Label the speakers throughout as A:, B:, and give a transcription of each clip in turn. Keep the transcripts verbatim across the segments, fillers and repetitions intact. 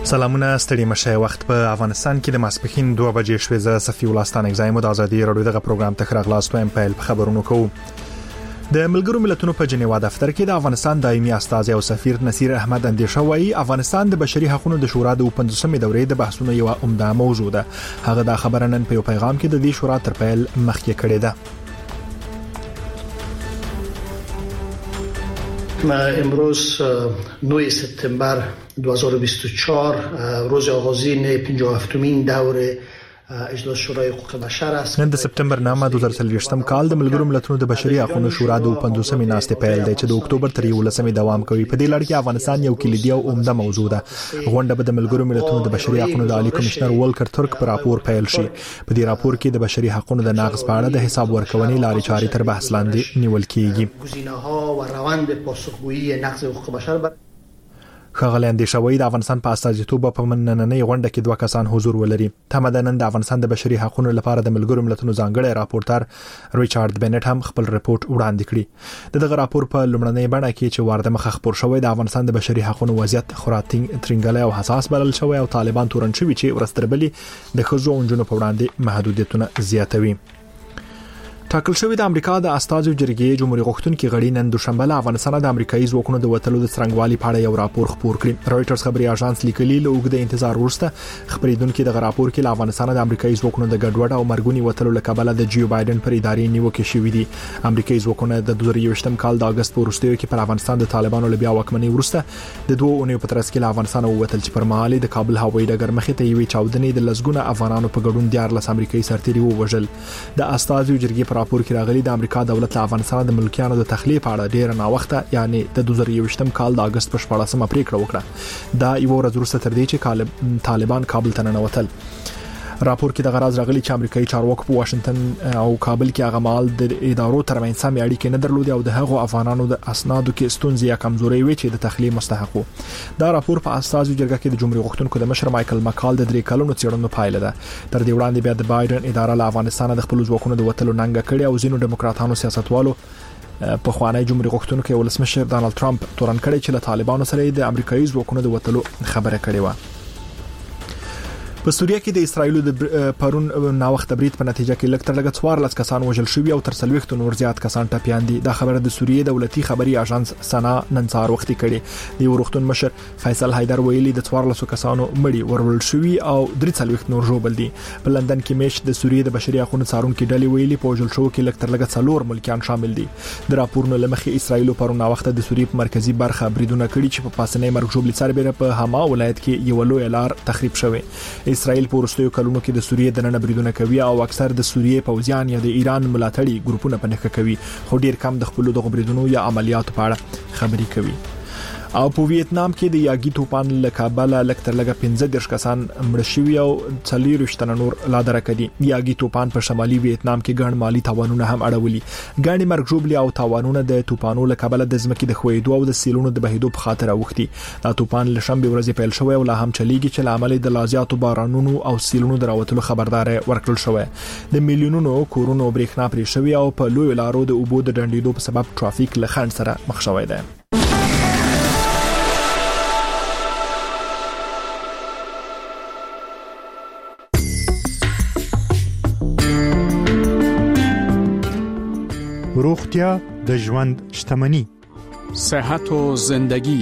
A: سلامونه ستړي مشه وخت په افغانستان کې د ماسپخین دوه بجې شوې ز صفي ولستان اگزایم د ازادي رادیو دغه پروګرام ته خراغلاس وایم په خبرونو کوو. د ملګرو ملتونو په جنیوا دفتر کې د افغانستان دایمي استازی او سفیر نصیر احمد اندیشه وایي افغانستان د بشري حقوقو د شورا د پنځوسمې دورې د بحثونو یو عمده موضوع ده. هغه د خبرو نن په پیغام کې د دې شورا تر پیل مخکې کړی ده.
B: امروز نه سپتامبر دو هزار و بیست و چهار روز آغازین پنجاه و هفتمین دوره اجلاس شورای حقوق بشر است.
A: نن د سپتامبر نامه دوه زره څلوېښتم کال د ملګرو ملتونو د بشري حقوقو شورا د پنځوسمې ناستې پیل دی چې د اکتوبر تر یولسمې دوام کوي. په دې لړ کې افغانستان یو کلیدي او عمده موضوع ده. غونډه به د ملګرو ملتونو د بشري حقوقو د عالی کمشنر ولکر ترک پر راپور پیل شي. په دې راپور کې د بشري حقوقو د نقض په اړه د حساب ورکونې لارې چارې تر بحث لاندې نیول کیږي.
B: گزینه‌ها و روند پاسخگویی نقض حقوق بشر بر
A: خغل اندیشوي د افغانستان په استازیتوب په منننۍ غونډه کې دوه کسان حضور ولري. تمدنن د افغانستان د بشري حقوقو لپاره د ملګرو ملتونو ځانګړی راپورټر ریچارډ بنټ هم خپل رپورت وړاندې کړی. دغه راپور په لومړنۍ بڼه کې چې وارده مخ خبر شوی د افغانستان د بشري حقوقو وضعیت خوراتینګ ترنګلې او حساس بلل شوی او طالبان تورن شوی چې ورستربلي د خزو اونجونو په وړاندې محدودیتونه زیاتوي. ټاکل شوی د امریکا د استازو جرګې جمهوریت غوښتونکو غړي نن دوشنبه له افغانستان د امریکایي ځواکونو د وټلو د څرنګوالي په اړه یو راپور خپور کړی. رويټرز خبري اژانس لیکلي له اوږد انتظار وروسته خبرېدونکو د راپور کې له افغانستان د امریکایي ځواکونو د ګډوډ او مرګونی وټلو له کبله د جیو بایدن پر ادارې نیوکه شوې دي. امریکایي ځواکونه د دوه زره یوولسم کال د اگست په وروستیو کې پر افغانستان د طالبانو له بیا واکمنۍ وروسته د دوه اونیو په ترڅ کې له افغانستان ووتل چې پر مهال د کابل هوایي ډګر مخې ته یوې چاودنې د لسګونه افغانانو په ګډون دیارلس امریکایي سرتیري ووژل. د استازو جرګې پر راپور کې راغلي د امریکا دولت له افغانستان د ملکیانو د تخلیه په اړه ډیر نه وخته یعنی د دوه زره یوولسم کال د اگست په شپاړسمه پریکړه وکړه. دا یو ورځ وروسته تر دې چې طالبان کابل ته ننوتل. راپور کې د غراز راغلي چې امریکایي چارواکو په واشنگټن او کابل کې هغه مال د ادارو ترمنځ سم اړیکې نه درلودې او د هغو افغانانو د اسنادو کې ستونزې یا کمزوري وي چې د تخلیه مستحق وو. دا راپور په استازو جرګه کې د جمهوریت غوښتونکو د مشر مایکل مکال د درې کلونو څېړنو پایله ده. تر دې وړاندې بیا د بایدن اداره له افغانستان د خپل ځواکونو د وټلو ننګه کړې او ځینو ډیموکراتانو سیاستوالو په خوانی جمهوریت غوښتونکو ولسمشر ډانلډ ټرمپ تورن کړی چې له طالبانو سره د امریکایي ځواکونو د وټلو خبره کړې و. په سوریه کې د اسرایل د پرون نا وخت برید په نتیجه کې لکټر لګ څوارلس کسان وژل شوي او تر څلوېښت نور زیات کسان ټپيان دي. دا خبره د سوریې دولتي خبري اژانس سنا نن سهار وخت کړي. د ورختون مشر فیصل حیدر ویلي د څوارلس کسانو مړي ورول شوي او درې څلوېښت نور ژوبل دي. په لندن کې میش د سوریې د بشري حقوقو څارونکو ډلې ویلي په وژل شو کې لکټر لګ څلور ملکیان شامل دي. د راپورونو لمخې اسرایل پرون نا وخت د سوریې په مرکزی برخه بریدونه کړي چې په پاسنۍ مرګ ژوبل سربېره په هما ولایت کې یو لوی لار تخریب شوی. اسرایل پورستو کلونو کې د سوریې د نن بریدونه کوي او اکثر د سوریې پوځیان یا د ایران ملاتړي ګروپونه په نخښه کوي خو ډیر کم د خپل د بریدونو یا عملیاتو په اړه خبري کوي. او په ویتنام کې د یاګي توپان له کابل لکتر لګه پنځه دیرش کسان مړ شوي او څلور شتنه نور لا درکه دي. یاګي توپان په شمالي ویتنام کې ګڼ مالی تاوانونه هم اړولي. ګڼ مرګ ژوبلي او تاوانونه د توپانو له کابل د ځمکې د خوېدو او د سیلونو د بهیدو په خاطر اوختي. دا توپان له شنبه ورځې پیل شوی او لا هم چلیږي چې عملي د لازیاتو بارانونو او سیلونو دراوتلو خبرداري ورکړل شوی. د میلیونونو کورونو برېښنا پرې شوی او په لوی لارو د اوبو د ډنډېدو په سبب ټرافیک له خنډ سره مخ شوی دی.
C: روغتیا د ژوند شتمنی.
D: صحت و زندگی.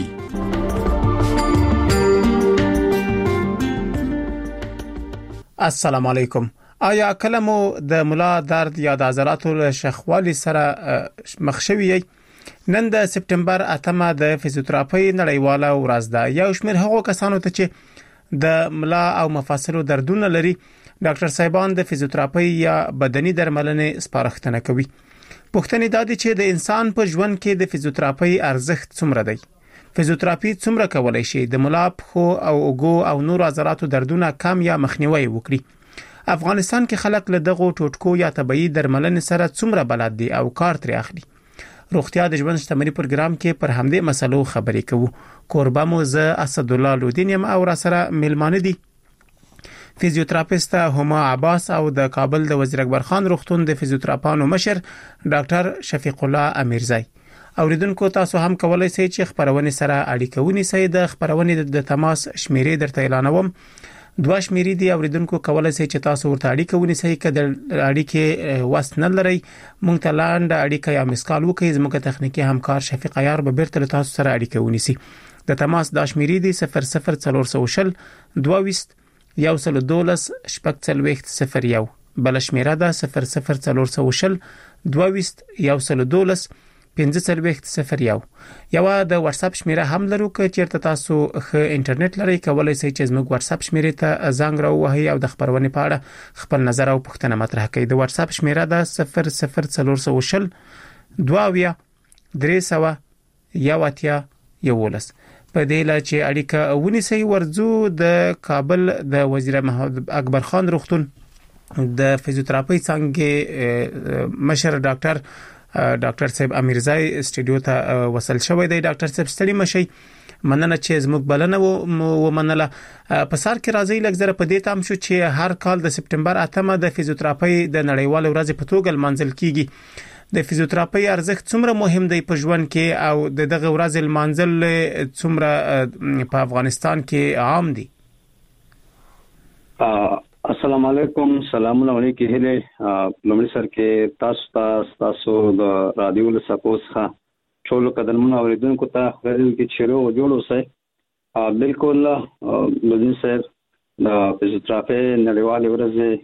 E: السلام علیکم. آیا کله مو د ملا درد یا د عضلاتو له شخوالي سره مخ شوی یې؟ نن د سپتمبر اتمه د فزیوتراپي نړیواله ورځ ده. یو شمېر هغو کسانو ته چې د ملا او مفاصلو دردونه لري ډاکټر صاحبان د فزیوتراپي یا بدني درملنې سپارښتنه کوي. پوښتنه دا ده چې د انسان په ژوند کې د فزیوتراپي ارزښت څومره دی؟ فزیوتراپي څومره کولای شي د ملا، پښو او اوږو او نور عضلاتو دردونه کم یا مخنیوي وکړي؟ افغانستان کې خلک له دغه ټوټکو یا طبي درملنې سره څومره بلد دي او کار ترې اخلي؟ روغتیا د ژوند شتمنۍ پروګرام کې پر همدې مسلو خبرې کوو. کوربه مو زه اسدالله لودین یم او را سره ملمانه دي فزیوتراپیست هما عباس او د کابل د وزیر اکبر خان روغتون د فزیوتراپانو مشر ډاکټر شفیق الله امیرزی. اوریدونکو تاسو هم کولای شئ چې خبرونه سره اړیکه ونیسئ. د خبرونه د تماس شمیرې درته اعلانوم. دوه شمیرې دی اوریدونکو کولای شئ چې تاسو ورته اړیکه ونیسئ. کله اړیکه وس نه لري مونږ ته لاند اړیکه یا مسکال وکړئ. زموږ تخنیکی همکار شفیق عیار به بیرته تاسو سره اړیکه ونیسي. د تماس د شمیرې دی صفر صفر څلور سو شل دوه وست یو سل دولس شپږ څلوېښت صفر یو. بل شمیره ده صفر صفر څلور سو شل دوه وست یو سل دولس پنځه څلوېښت صفر یو. یو د واتس اپ شمیره هم لرو که چیرته تاسو ښه انټرنیټ لرئ کولای شئ چې زموږ واتس اپ شمیره ته زنګ راووهئ او د خبرونه په اړه خپل نظر او پوښتنه مطرح کړئ. د واتس اپ شمیره ده صفر صفر څلور سو شل دوه ویا درې سو یو اتیا یولس. په دې لا چې اړیکه ونیسئ ورځو د کابل د وزیر محمد اکبر خان روغتون د فزیوتراپي څنګه مشر ډاکټر ډاکټر صاحب امیرزای سټډیو ته وصل شوی دی. ډاکټر صاحب ستړي مشي مننه چې زموږ بلنه و منله. په سر کې راځي لږ په دې تام شو چې هر کال د سپټمبر اتمه د فزیوتراپي د نړیوال ورځ په توګه منځل کیږي. د فزیوتراپي ارزښت څومره مهم دی په ژوند کې او د دغه ورځ المنزل څومره په افغانستان کې عام دي؟
F: السلام علیکم. سلامونه علیکم. هله لومړی سر کې تاسو تاسو د رادیو له سپوس ښه ټول قدرمن اوریدونکو ته غوړل کې چیرې و جوړو سه بالکل لومړی سر د فزیوتراپي نړیوال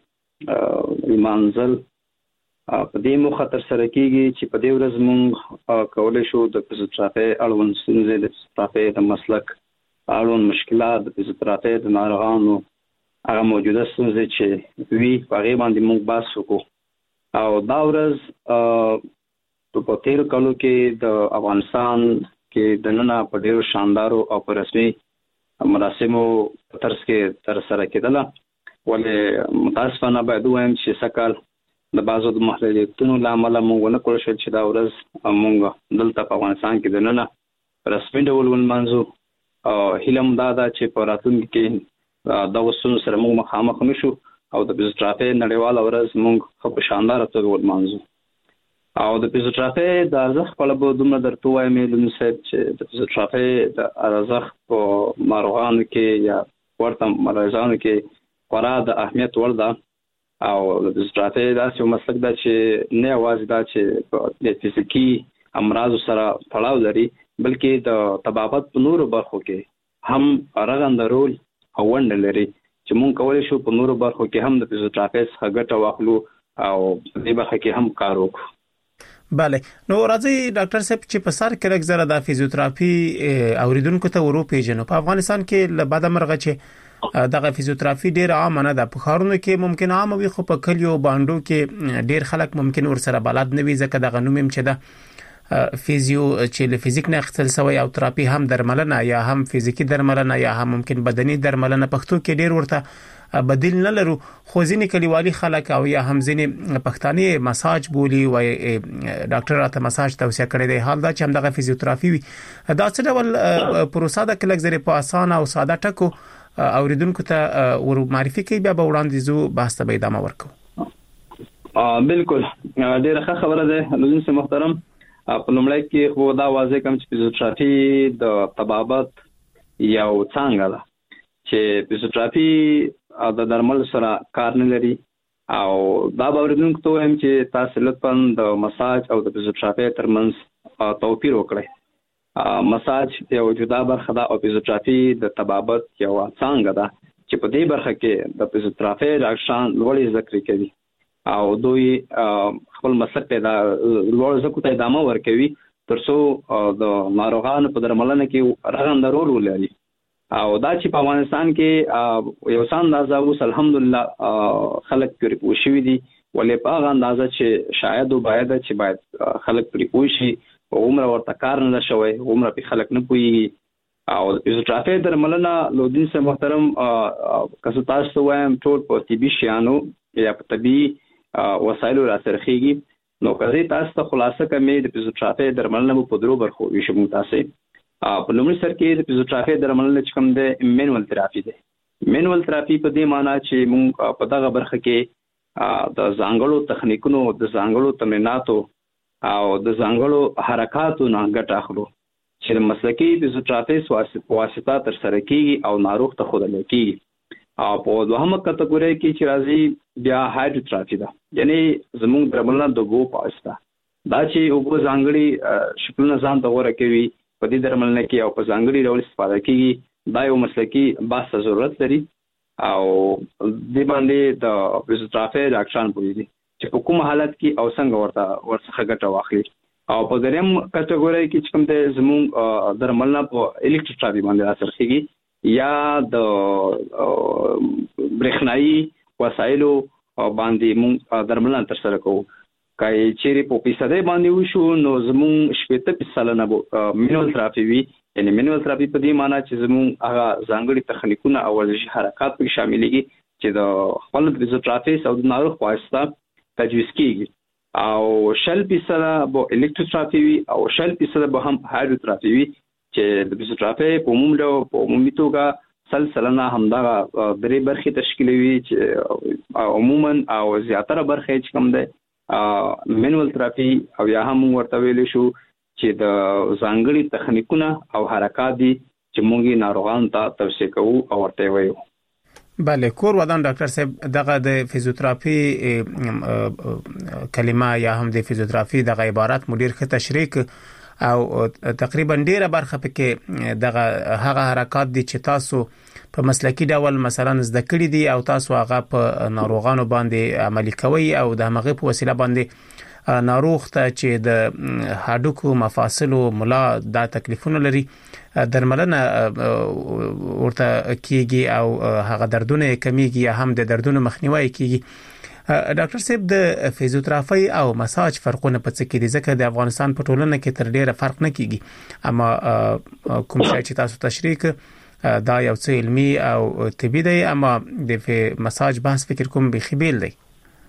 F: ورځ المنزل په دې مو خطر سره کېږي چې په دې ورځ مونږ کولای شو د فزیوتراپي اړوند ستونزې د فزیوتراپي د مسلک اړوند مشکلات د فزیوتراپي د ناروغانو هغه موجوده ستونزې چې وی په هغې باندې مونږ بحث وکړو. او دا ورځ په تېرو کالو کې د افغانستان کې دننه په ډېرو شاندارو او په رسمي مراسمو په طرز کې ترسره کېدله. ولې متاسفانه باید ووایم چې سږ د بعضو د محدودیتونو له امله موږ ونه کړای شول چې دا ورځ موږ دلته په افغانستان کې دننه په رسمي ډول ولمانځو. هیله مو دا ده چې په راتلونکي کې دغو ستونزو سره موږ مخامخ نه شو او د فزیوتراپي نړیواله ورځ موږ ښه په شانداره توګه ولمانځو. او د فزیوتراپي د ارزښت په اړه به دومره درته ووایم لومړي صاحب چې د فزیوتراپي د ارزښت په ناروغانو کې یا ورته مریضانو کې خورا د اهمیت وړ ده. او د فزیوتراپي داسې یو مسلک ده چې نه یوازې دا چې د فزیکي امراضو سره تړاو لري بلکې د طبابت په نورو برخو کې هم رغنده رول او ونډه لري چې مونږ کولی شو په نورو برخو کې هم د فزیوتراپي څخه ګټه واخلو او په دې برخه کې هم کار وکړو.
E: بله نو راځي ډاکټر صاحب چې په سر کې رګ زره د فزیوتراپي اوریدونکو ته ورو پیژنو. په افغانستان کې له بعد مرغه چې دغه فزیوتراپي ډیر عام نه ده. په ښارونو کې ممکن عام وي خو په کلیو باندو کې ډیر خلک ممکن ور سره بلد نه وي ځکه دغه نوم هم چې ده فیزیو چې له فزیک نه اختصاص شوی او تراپي هم درملنه یا هم فزیکی درملنه یا هم ممکن بدني درملنه پښتو کې ډیر ورته بدیل نه لرو. خو ځینې کلیوالي خلک او یا هم ځینې پښتاني مساج بولی و ډاکټر راته مساج توصیه کړی دی. حال دا چې هم دغه فزیوتراپي وي دا څه ډول پروسه ده کله زری په اسانه او ساده ټکو اوریدونکو ته ور معرفي کوي بیا به وړاندې زو بحث ته به ادامه ورکو.
F: بالکل ډیره ښه خبره ده لومړی محترم. په لومړی کې خو دا واضح کوم چې فزیوتراپي د طبابت یو څانګه ده چې فزیوتراپي د درمل سره کار نه لري. او دا به اوریدونکو ته وایم چې تاسو لطفا د مساج او د فزیوتراپي ترمنځ توپیر وکړئ. مساج یو جدا برخه ده او فزیوتراپي د طبابت یو څانګه ده چې په دې برخه کې د فزیوتراپي ډاکټران لوړې زده کړې کوي او دوی خپل مسلک ته د لوړ زده کړو ته ادامه ورکوي ترڅو د ناروغانو په درملنه کې رغنده رول ولري. او دا چې په افغانستان کې یو څه اندازه اوس الحمدلله خلک پرې پوه شوي دي. ولې په هغه اندازه چې شاید او باید چې باید خلک پرې پوه شي عمر ورته کار نه شوی عمر په خلک نه پوي. او د فزیوتراپي درملنه لودین سه محترم کسو تاسو وایم ټول په طبي شیانو یا په طبي وسایلو را سرخیږي. نو کله تاسو ته خلاصه کمې د فزیوتراپي درملنه په درو برخو ویشو متاسي. په لومړي سر کې د فزیوتراپي درملنه چې کوم ده مینوال تراپي ده. مینوال تراپي په دې معنی چې موږ په دغه برخه کې د ځانګړو تخنیکونو د ځانګړو تمریناتو او د ځانګړو حرکاتو نه ګټه اخلو چې مسلکي فزیوتراپیست واسطه تر سره کیږي او ناروغ ته خود لکېږي. او په دوهمه کټګوري کې چې راځي بیا هایدروتراپي ده، یعنی زموږ درملنه د اوبو په واسطه دا چې اوبو ځانګړي شکلونه ځان ته غوره کوي په دې درملنه کې او په ځانګړي ډول استفاده کیږي. دا یو مسلکي بحث ضرورت لري او د باندې د فزیوتراپي ډاکټران پوهیږي چې په کوم حالت کې او څنګه ورته ورڅخه ګټه واخلي. او په دریم کټګوري کې چې کوم د زموږ درملنه په الکتروتراپي باندې اثر کوي یا د برېښنايي وسایلو باندې موږ درملنه تر سره کوو. کای چیرې په پیسې باندې وشو نو زموږ شپږ پیسې نه مینوال تراپي وی، یعنی مینوال تراپي په دې معنی چې زموږ هغه ځانګړي تخنیکونه او ورزشي حرکات په شاملېږي چې د خپل فزیوتراپیست او د ناروغ په واسطه تجویز کیږي. او شل پیسې به الکتروتراپي وی او شل پیسې به هم هایدروتراپي وی چې د فزیوتراپي په عمومي ډول په عمومي توګه سلسله همدغه درې برخې تشکیلوي چې عموما او زیاتره برخې چې کوم ده مینوال تراپي او یا هم ورته ویل شو چې د ځانګړي تخنیکونه او حرکات دي چې موږ ناروغانو ته توصیه کوو او ورته وایو.
E: بله کور ودان ډاکټر صاحب دغه د فزیوتراپي کلمه یا هم د فزیوتراپي دغه عبارت مدیر ښه تشریح او تقریبا ډیره برخه پکې دغه هغه حرکات دي چې تاسو په مسلکی ډول مثلا زده کړی دي او تاسو هغه په ناروغانو باندې عملي کوي او د هغه په وسیله باندې ناروغ ته چې د هډوکو مفاصلو ملا دا تکلیفونه لري درملنه ورته کیږي او هغه دردونه کمیږي یا هم د دردونو مخنیوي کیږي. ډاکټر صاحب د فزیوتراپي او مساج فرقونه په څه کې دي؟ ځکه د افغانستان په ټولنه کې تر ډیره فرق نه کیږي، اما کوم شی چې تاسو تشریح دا یو څه علمي او طبي دی، اما د مساج بحث فکر کوم به خبيل دی.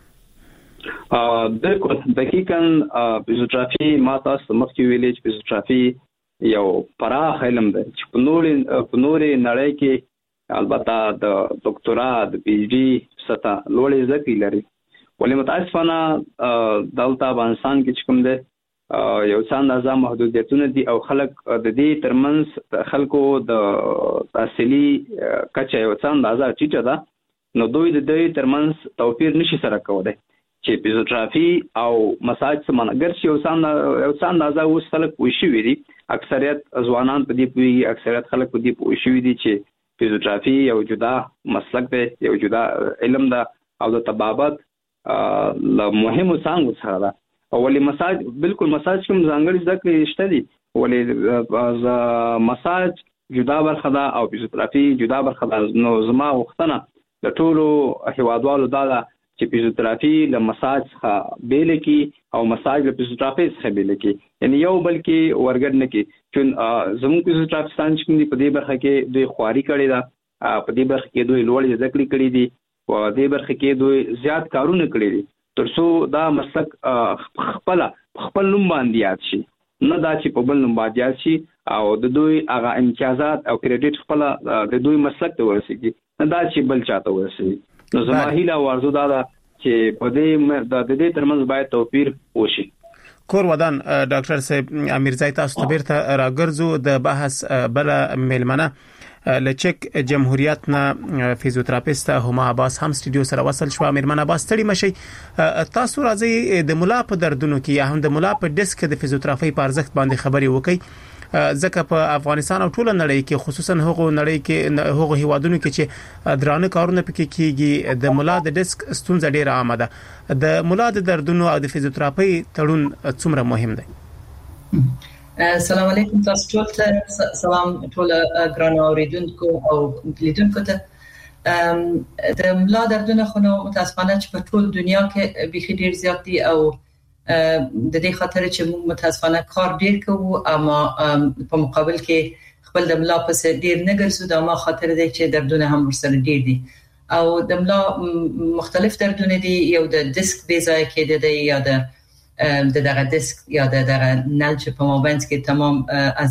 F: بالکل دقیقاً فزیوتراپي ما تاسو مخکې ویلې چې فزیوتراپي یو پراخ علم دی چې په نورې په نورې نړۍ کې البته د ډاکټرا د پی ایچ ډي سطح لوړې زده لري، ولې متاسفانه دلته افغانستان کې چې کوم دی یو څه اندازه محدودیتونه دي او خلک د دې ترمنځ خلکو د تحصیلي کچه یو څه اندازه ټیټه ده، نو دوی د دې ترمنځ توپیر نشي سره کولای چې فزیوتراپي او مساج سمانه ګرځي. یو څه یو څه اندازه اوس خلک پوه شوي دي، اکثریت ځوانان په دې پوهیږي، اکثریت خلک په دې پوه شوي دي چې فزیوتراپي یو جدا مسلک دی، یو جدا علم ده او د طبابت له مهمو څانګو څخه ده. او ولې مساج بالکل مساج کوم ځانګړي زده کړې شته دي، ولې مساج جدا برخه ده او فزیوتراپي جدا برخه ده. نو زما غوښتنه د ټولو هیوادوالو دا ده چې فزیوتراپي له مساج څخه بیل کی او مساج له فزیوتراپي څخه بیل کی، یعنی یو بل کې ورګډ نه کی. چې زموږ فزیوتراپیستان چې کوم دي په دې برخه کې دوی خواري کړې ده، په دې برخه کې دوی لوړې زده کړې کړې دي، په دې برخه کې دوی زیات کارونه کړې دي ترڅو دا مسلک خپل خپل نوم باندې یاد شي، نه دا چې په بل نوم باندې یاد شي او د دوی هغه امتیازات او کریډټ خپل د دوی مسلک ته ورسیږي، نه دا چې بل چاته ورسیږي. نو زما هیله او ارزو دا ده چې په دې د دې ترمنځ باید توپیر وشي.
E: کور ودان ډاکټر صاحب امیرزای تاسو ته بیرته راګرځو د بحث بل ملمنه لچک جمهوریت نه فزیوتراپیست هما عباس هم استودیو سره وصل شو. میرمن عباس ستړي مشي، تاسو راځي د مولا په دردونو کې یا هم د مولا په ډیسک د فزیوتراپي په ارزښت باندې خبري وکړي، ځکه په افغانستان او ټول نړۍ کې خصوصا هغو نړۍ کې هغو هیوادونو کې چې درانه کارونه پکې کیږي د مولا د ډیسک ستونزه ډیره عامه ده. د مولا د دردونو او د فزیوتراپي تړون څومره مهم دی؟
G: السلام علیکم تاسو ټول ته، سلام ټول ګران اوریدونکو او لیدونکو ته. د مولا دردونه خو نو متاسفانه چې په ټول دنیا کې به ډیر زیات دي او د دې خاطر چې موږ متاسفانه کار ډیر کوو، اما په مقابل کې خپل د ملا په ډیر نه ګرځو، دا ما خاطر دی چې دردونه هم ورسره ډیر دي او د ملا مختلف دردونه دي. یو د ډیسک بې ځای کې دی یا د د دغه ډیسک یا د دغه نل چې په مابینځ کې تمام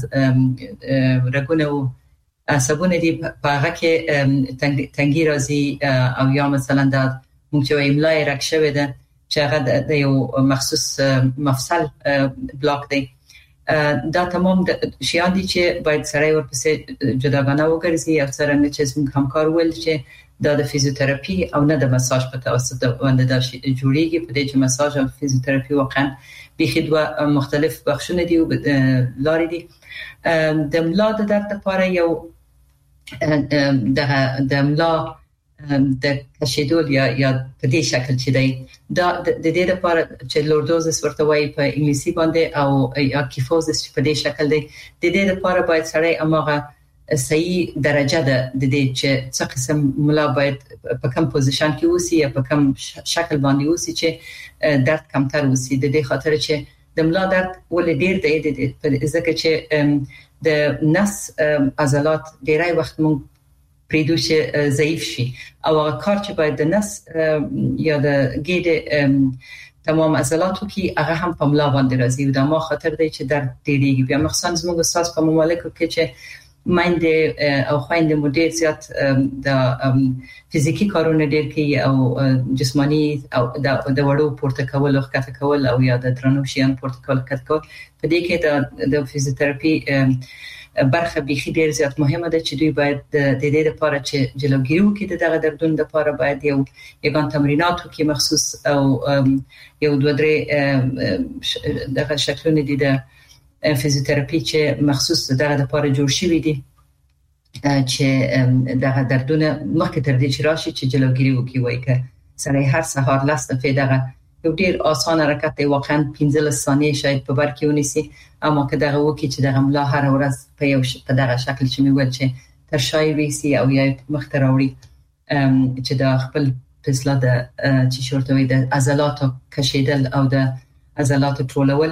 G: از رګونه او عصبونه دي په هغه کې تنګي راځي او یا مثلا د موږ چې املا رک شوی ده چې هغه د یو مخصوص مفصل بلاک دی. دا تمام شیان دي چې باید سره ورپسې جداګانه وګرځي. او څنګه چې زموږ همکار ول چې دا د فیزیوتراپي او نه د مساج په توسط باندې دا جوړیږي، په دې چې مساج او فیزیوتراپي واقعا به دوه مختلف بخشونه دي او لارې دي. د ملا د درد لپاره یو د د ملا د کشیدول یا یا په دې شکل چې دی دا د دې لپاره چې لوردوزس ورته وایي په انګلیسي باندې او یا کیفوزس په دې شکل دی. د دې لپاره باید سړی اماغه صحیح درجه ده د دې چې څه قسم ملا باید په کوم پوزیشن کې اوسي یا په کوم شکل باندې اوسي چې درد کمتر اوسي. د دې خاطر چې د ملا درد ولې ډیر دی ځکه چې د نس عضلات ډیری وخت مونږ پریدو چې ضعیف شي او هغه کار چې باید د نس یا د ګیډه تمام عضلاتو کې هغه هم په ملا باندې راځي او دا ما خاطر دی چې درد ډیریږي. بیا مخصوصا زموږ استاد په مملکت کې چې مایند او خويند مدیر زیات د فزیکی کارونه ډیر کوي او جسمانی او د وړو پورته کول او ښکته کول او یا د درنو شیان پورته کول ښکته کول په دې کې د د فزیوتراپي برخه به ډیر زیات مهمه ده چې دوی باید د دې لپاره چې جلوګیری وکړي دغه دردونو لپاره باید یو یګان تمرینات وکړي مخصوص او یو دوه درې دغه شکلونه دي د فیزیوتراپي چې مخصوص دغه لپاره جوړ شوی دي چې دغه دردونه مخکې تر دې چې راشي چې جلوګیری وکړي. وایي که سړی هر سهار لاس دفعه دغه یو ډیر آسان حرکت دی، واقعا پنځه ثانیې شاید په بر کې ونیسي، اما که دغه وکړي چې دغه ملا هر ورځ په یو په دغه شکل چې مې ول چې تر شای ویسي او یا مخ ته راوړي چې د خپل فاصله د چې شورته وي د عضلاتو کشیدل او د عضلاتو ټولول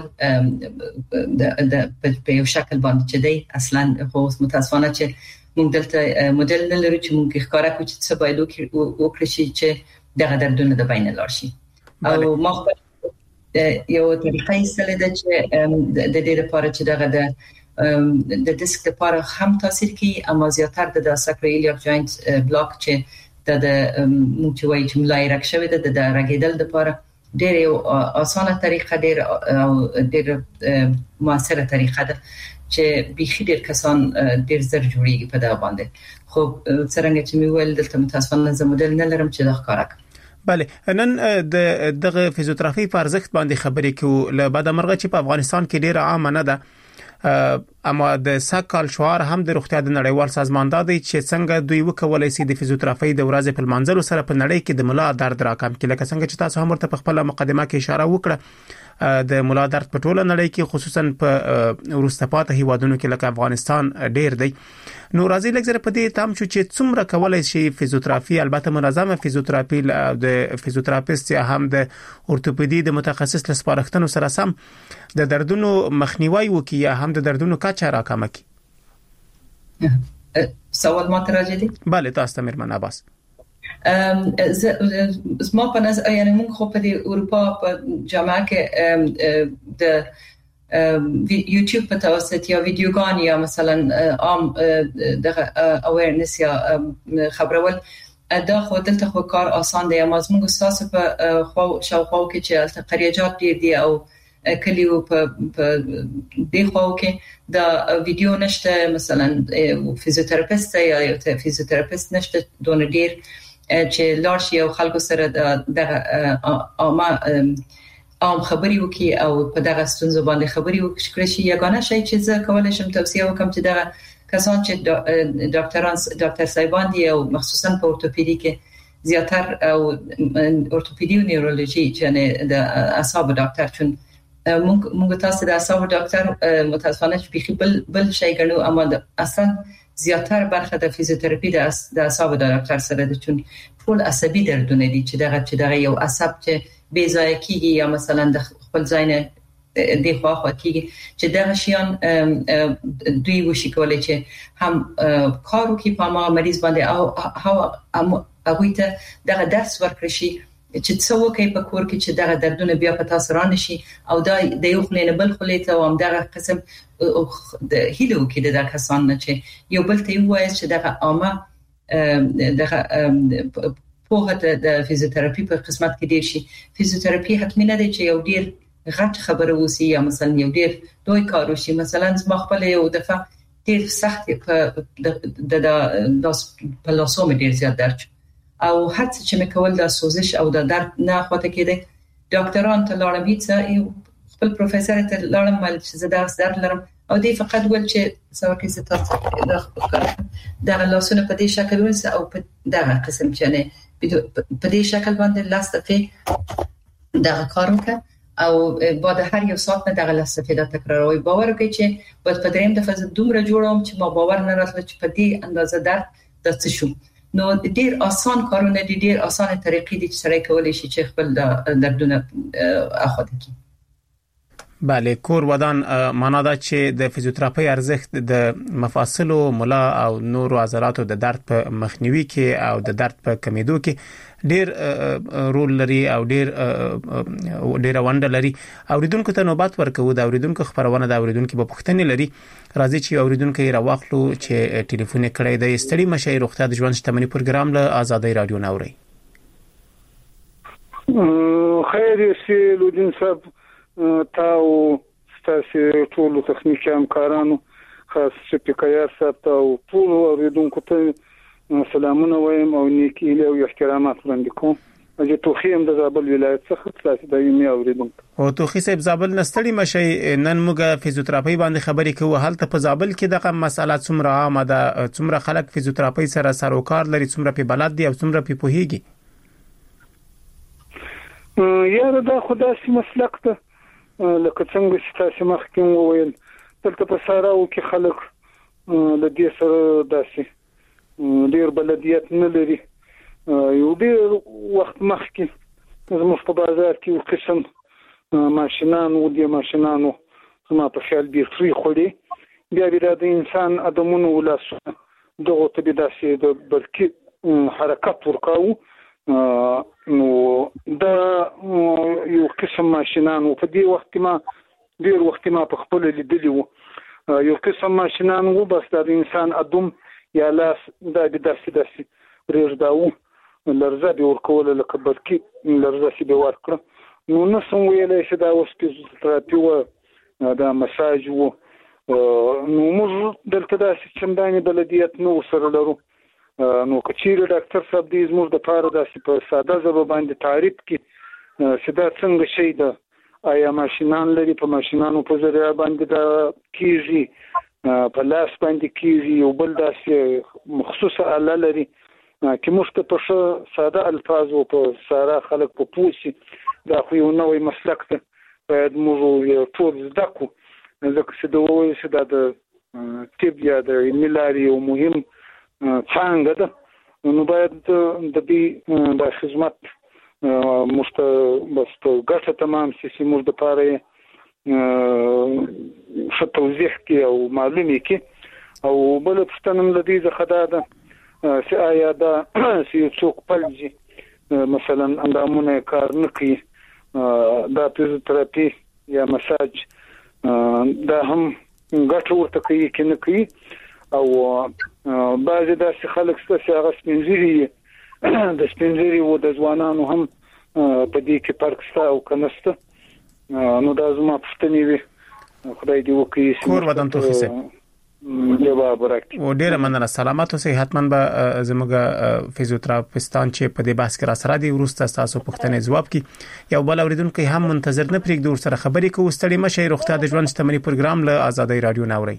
G: د په یو شکل باندې چې دی اصلا خو متاسفانه چې موږ دلته مدل نه لرو چې موږ ښکارا کوو چې څه باید وکړي شي چې دغه دردونه د بین لاړ شي. او ما یو طریقه ایستل ده چې د دې لپاره چې دغه د د ډیسک لپاره هم تاثیر کوي، اما زیاتره د ساکرویلیاک جوینټ بلاک چې د موږ وایي چې ملای رک شوی ده د رګیدل لپاره ډېر یو اسانه طریقه ډېر او ډېر موثره طریقه ده چې بيخي ډېر کسان ډېر زر جوړیږي په دا باندې. خو څنګه چې مې ویل دلته متاسفانه زه مدل نه لرم چې دا ښکارا.
E: بله، نن د دغه فزیوتراپي په ارزښت باندې خبرې کوو. له بعد مرغه چې په افغانستان کې ډېر عام نه ده، اما د ساکال شوار هم د روغتیا د نړیوال سازمان دا دی چې څنګه دوی وکولای شي د فزیوتراپي د ورځې په منځلو سره په نړۍ کې د ملا درد راکم کړي. لکه څنګه چې تاسو هم ورته په خپل مقدمه کې اشاره وکړه، د ملا درد په ټوله نړۍ کې خصوصا په وروسته پاتې هیوادونو کې لکه افغانستان ډېر دی. نو راځي لکه زره په دې تام شو چې څومره کولای شي فزیوتراپي، البته منظمه فزیوتراپي د فزیوتراپیست یا هم د اورتوپیدي د متخصص لسپارښتنو سره سم د دردونو مخنیوي وکړي یا هم د دردونو کچه راکمه کړي.
G: سوال ما ته راځي دي؟
E: بله، تاسو ته مېرمن عباس.
G: زما په نظر یعنی موږ خو په اروپا په جامعه کې د یوټیوب په توسط یا ویډیوګان یا مثلا عام د اویرنس یا خبرول دا خو دلته خو کار آسان دی. اما زموږ اساس په خو شاوخوا کې چې قریجات ډیر دي او کلیو په دې خو کې دا ویډیو نشته، مثلا فزیوتراپیست یا فزیوتراپیست نشته دونه ډیر چې لارشي او خلکو سره د عامه عام خبري وکي او په دغه ستونزو باندې خبري وکړي شي. یګانه شی چې زه کولای شم توصيه وکم چې دغه کسان چې ډاکټران ډاکټر صاحبان دي او مخصوصا په اورتوپیدي کې زیاتره او اورتوپیدي او نیورولوژي چې د اعصاب ډاکټر چون موږ موږ تاسو د اعصاب ډاکټر متاسفانه چې بيخي بل بل شي ګڼو، اما اصلا زیاتره برخه د فزیوتراپي د اعصاب ډاکټر سره د چون ټول عصبي دردونه دي چې دغه چې دغه یو عصب چې بې ځای کیږي یا مثلا د خپل ځای نه د خوا خوا کیږي چې دغه شیان دوی وشي کولای چې هم کارو کې په ما مریض باندې او هوا هغه ته دغه درس ورکړي شي چې څه وکړي په کور کې چې دغه دردونه بیا په تاسو را نشي او دا د یو خلینه بل خلیته او هم دغه قسم د هیلو کې د کسان نه چې یو بل ته وایي چې دغه عامه دغه په د فزیوتراپي په قسمت کې ډیر شي. فزیوتراپي حتمی نه دی چې یو ډیر غټ خبره وسی یا مثلا یو ډیر دوی کار وشي. مثلا ما خپل یو دفعه ډیر سخت په د د په لاسو مې ډیر زیات درد او هر څه چې مې کول د سوزش او د درد نه خواته کېده. ډاکټران ته لاړم هیڅ خپل پروفیسور ته لاړم ول چې زه درس درد لرم او دی فقط ول چې سوا کې ستاسو د لاسونو په دې شکل ونس او په دغه قسم چې نه په دې شکل باندې لاس ته دغه کار وکړ او بعد هر یو ساعت نه دغه لاسفه دا تکراروي. باور کوي چې په پدریم دفعه دومره جوړوم چې ما باور نه راتل چې په دې اندازه درد د څه شو. نو ډیر آسان کارونه دي، ډیر آسان طریقې دي چې سره کولای شي چې خپل دردونه اخوده کړي.
E: بله، کور ودان معنا دا چې د فزیوتراپي ارزښت د مفاصلو، ملا او نورو عضلاتو د درد په مخنیوي کې او د درد په کمیدو کې ډیر رول لري او ډیر ډیر ونډه لري. اوریدونکو ته نوبت ورکوو، د اوریدونکو خبرونه د اوریدونکو په پوښتنې لري. راځي چې اوریدونکو یې راوخلو چې ټلیفون کړی دی. ستړي مشه روغتیا د ژوند شتمنۍ پروګرام له آزادۍ رادیو نوري.
H: خیر سي لودین صاحب تاو ستاسو ټول تخنیکی همکارانو، خاص شپکایا صاحب او ټول اوریدونکو ته سلامونه وایم او نیکی له او احترامات وړاندې کوم. چې توخیم د زابل ولایت څخه تاسو د یمي اوریدونکو
E: او توخی صاحب زابل نستړي مشي. نن موږ فزیوتراپي باندې خبرې کوو. هلته په زابل کې دغه مسله څومره عامه ده؟ څومره خلک فزیوتراپي سره سروکار لري؟ څومره په بلد دي او څومره په پوهیږي؟
H: یاره دا خداسي مسلک ته لکه څنګه چې تاسو مخکې وویل، دلته په ساراو کې خلک د دې سره داسي ډیر بلدیت نه لري. یو ډیر وخت مخکې زموږ په بازار کې یو قسم ماشینان و، د ماشینانو زما په خیال ډیر فری خوړي. بیا بیا د انسان ادمونو ولاسونه دغه ته د داسې د بلکې حرکت ورکاو. نو دا یو قسم ماشینان و. په دې وخت ما ډیر وخت ما په خپل لیدلی و. یو قسم ماشینان و بس د انسان ادم یا لاس دا د داسې داسې رېږداو لرزه به ورکول لکه بلکې لرزه سی به ورکړه. نو نو سم ویلای چې دا اوس فزیوتراپي و، دا مساج و. نو موږ دلته داسې چندانې بلدیت نه سره لرو. نو کچېره ډاکټر صاحب دې زموږ د پاره داسې په ساده ژبه باندې تعریف کړي چې دا څنګه شي ده. آیا ماشینان لري؟ په ماشینانو په ذریعہ باندې دا کیږي، په لاس باندې کیږي. یو بل داسې مخصوصه آله لري چې موږ ته په ساده الفاظ او په ساده خلک په پوسی. دا خو یو نوې مسلک ده، باید موږ یو ټول زده کړو. ځکه چې دا وایي چې دا د طب یا د علمي لارې یو مهم څانګه ده. نو باید د دې د خدمت موږ ته بس په ګټه تمام شي چې موږ د پاره څه توضیح کې او معلومي کې. او بل پښتنم لدی څخه دا ده چې آیا دا چې څوک پلجي مثلا اندامونه کار نه کوي، دا فزیوتراپي یا مساج دا هم ګټه ورته کوي کې نه کوي. او بعضې داسې خلک شته چې هغه سپینځري د سپینځري و د ځوانانو هم په دې کې فرق شته او که نشته. نو دا زما پوښتنې وي. خدای دې وکړي
E: کور ودان توخی صاحب
H: جواب راکړي.
E: او ډیره مننه. سلامات اوسئ. حتما به زموږ فزیوتراپیستان چې په دې بحث کې را سره دي وروسته تاسو پوښتنې ځواب کړي. یو بل اوریدونکو هم منتظر نه پرېږدو، ورسره خبرې کوو. ستړي مشئ. روغتیا د ژوند شتمنۍ پروګرام له آزادۍ رادیو نوري.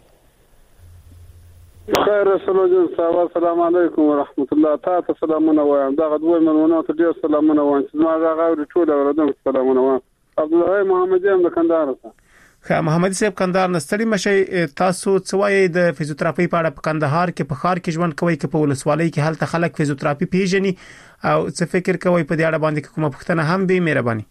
I: خیر رسول الله صاحب السلام علیکم ورحمت الله تعالی. سلامونه وایم. دا غوډ منونه ته ډیر سلامونه وایم. ما غاغوري ټول اوردم سلامونه وایم. عبد الله محمدي هم د کندهار څخه.
E: خا محمد صاحب کندهار نستړي مشي. تاسو څوای د فزیوتراپي په اړه په کندهار کې په خار کې ژوند کوي کې په ولسوالۍ کې هلته خلک فزیوتراپي پیژني او څه فکر کوي په دې اړه باندې کومه پوښتنه هم به مهرباني؟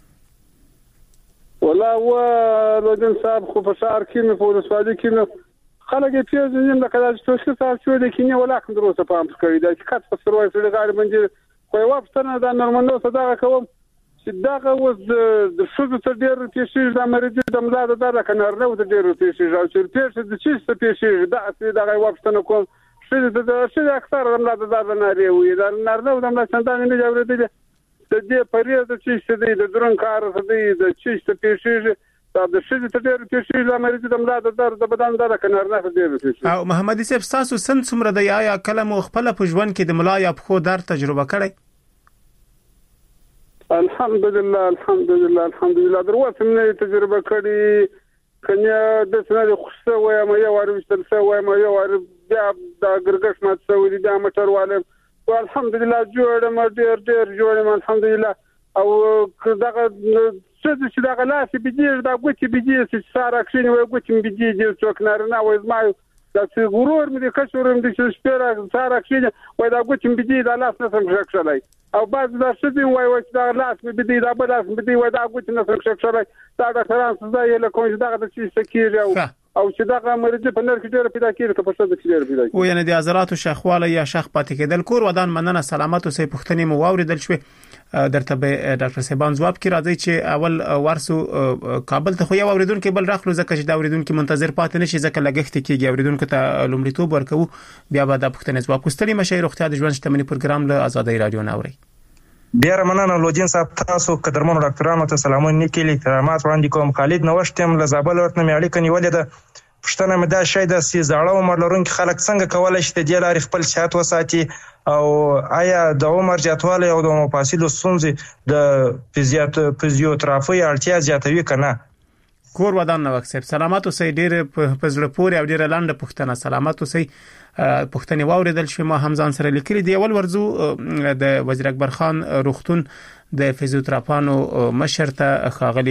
I: ولا و لودن صاحب خو په شهر کې نه په ولسوالۍ کې نه خلک یې پیژني لکه دا چې څه صاحب شو د کینه ولا کوم دروسه پام کوي دا چې کټ په سروي سره غاړي باندې خو یو وختونه دا نورمالو صدا کوم چې دا اوس د شوزو تر ډیر پیښې د امریکا د ملاده دا کنه نه د ډیر پیښې او چې پیښې د چی څه پیښې دا چې دا یو وختونه کوم څه د څه اکثر د ملت د ناري وي دا نارنه د ملت څنګه نه جوړېدل د دې پریز د چې څه دی د درن کار څه دی د چې څه پیښې دا د څه څه ډېر پیښې د مریض د ملت د د بدن د کنارنه ډېر پیښې
E: او محمد یوسف تاسو سن څومره د یا یا کلم خپل په ژوند کې د ملا یا په خو در تجربه کړی
I: الحمدلله الحمدلله الحمدلله دروازه مې تجربه کړې کنه د سنه خوشته وای ما یو ور وشتل سو وای ما یو ور بیا د ګرګش مات سو دي د موټر والم والحمدلله جوړ ما ډیر ډیر جوړ ما الحمدلله او دغه څه چې دغه لاس بيجي دا ګوتې بيجي چې ساره کښینه وای ګوتې بيجي چې څوک نارنه وای ما دا چې غرور مې کښورم د چې سپیره ساره کښینه وای دا ګوتې بيجي دا لاس نه سم ښکښلای او بعض د څه وای وای دا لاس مې بيدي دا بل لاس مې بيدي وای دا ګوتې نه سم ښکښلای دا ډاکټران څه ځای له کوم دغه د چې سکیږي او چې دغه مریض په نر کې ډېر پیدا کیږي که په څه د ډېر پیدا کیږي
E: او یعنی د عضلاتو شخواله یا شخ پاتې کېدل کور ودان مننه سلامت او سي پښتني مو واوریدل شوې درته به ډاکټر سیبان جواب کې راځي چې اول ورسو کابل ته خو یو اوریدونکو بل راخلو ځکه چې دا اوریدونکو منتظر پاتې نشي ځکه لګښت کېږي اوریدونکو ته لومړیتوب ورکو بیا به د پښتني جواب کوستلې مشه روغتیا د ژوند شتمنۍ پروګرام له آزادۍ رادیو ناوري
J: بیا مننه لودین صاحب تاسو قدرمنو ډاکټرانو ته سلامونه نیکلي احترامات وړاندې کوم خالد نوښتم له زابل ورته مې اړیکه نیولې ده پښتنه مې دا شی د سی زړه عمر لرونکو خلک څنګه کولای شي د لارې خپل صحت وساتي او آیا د عمر زیاتوالی او د مفاصلو ستونزې د فزیوتراپي اړتیا زیاتوي کنه
E: کور ودان نو اکسپ سلامات اوسئ ډیر په زړه پورې او ډیر لاندې پښتنه سلامات اوسئ پښتني واوریدل شوی ما همزان سره لیکلي دی اول ورزو د وزیر اکبر خان روغتون د فزیوتراپانو مشر ته خاغلی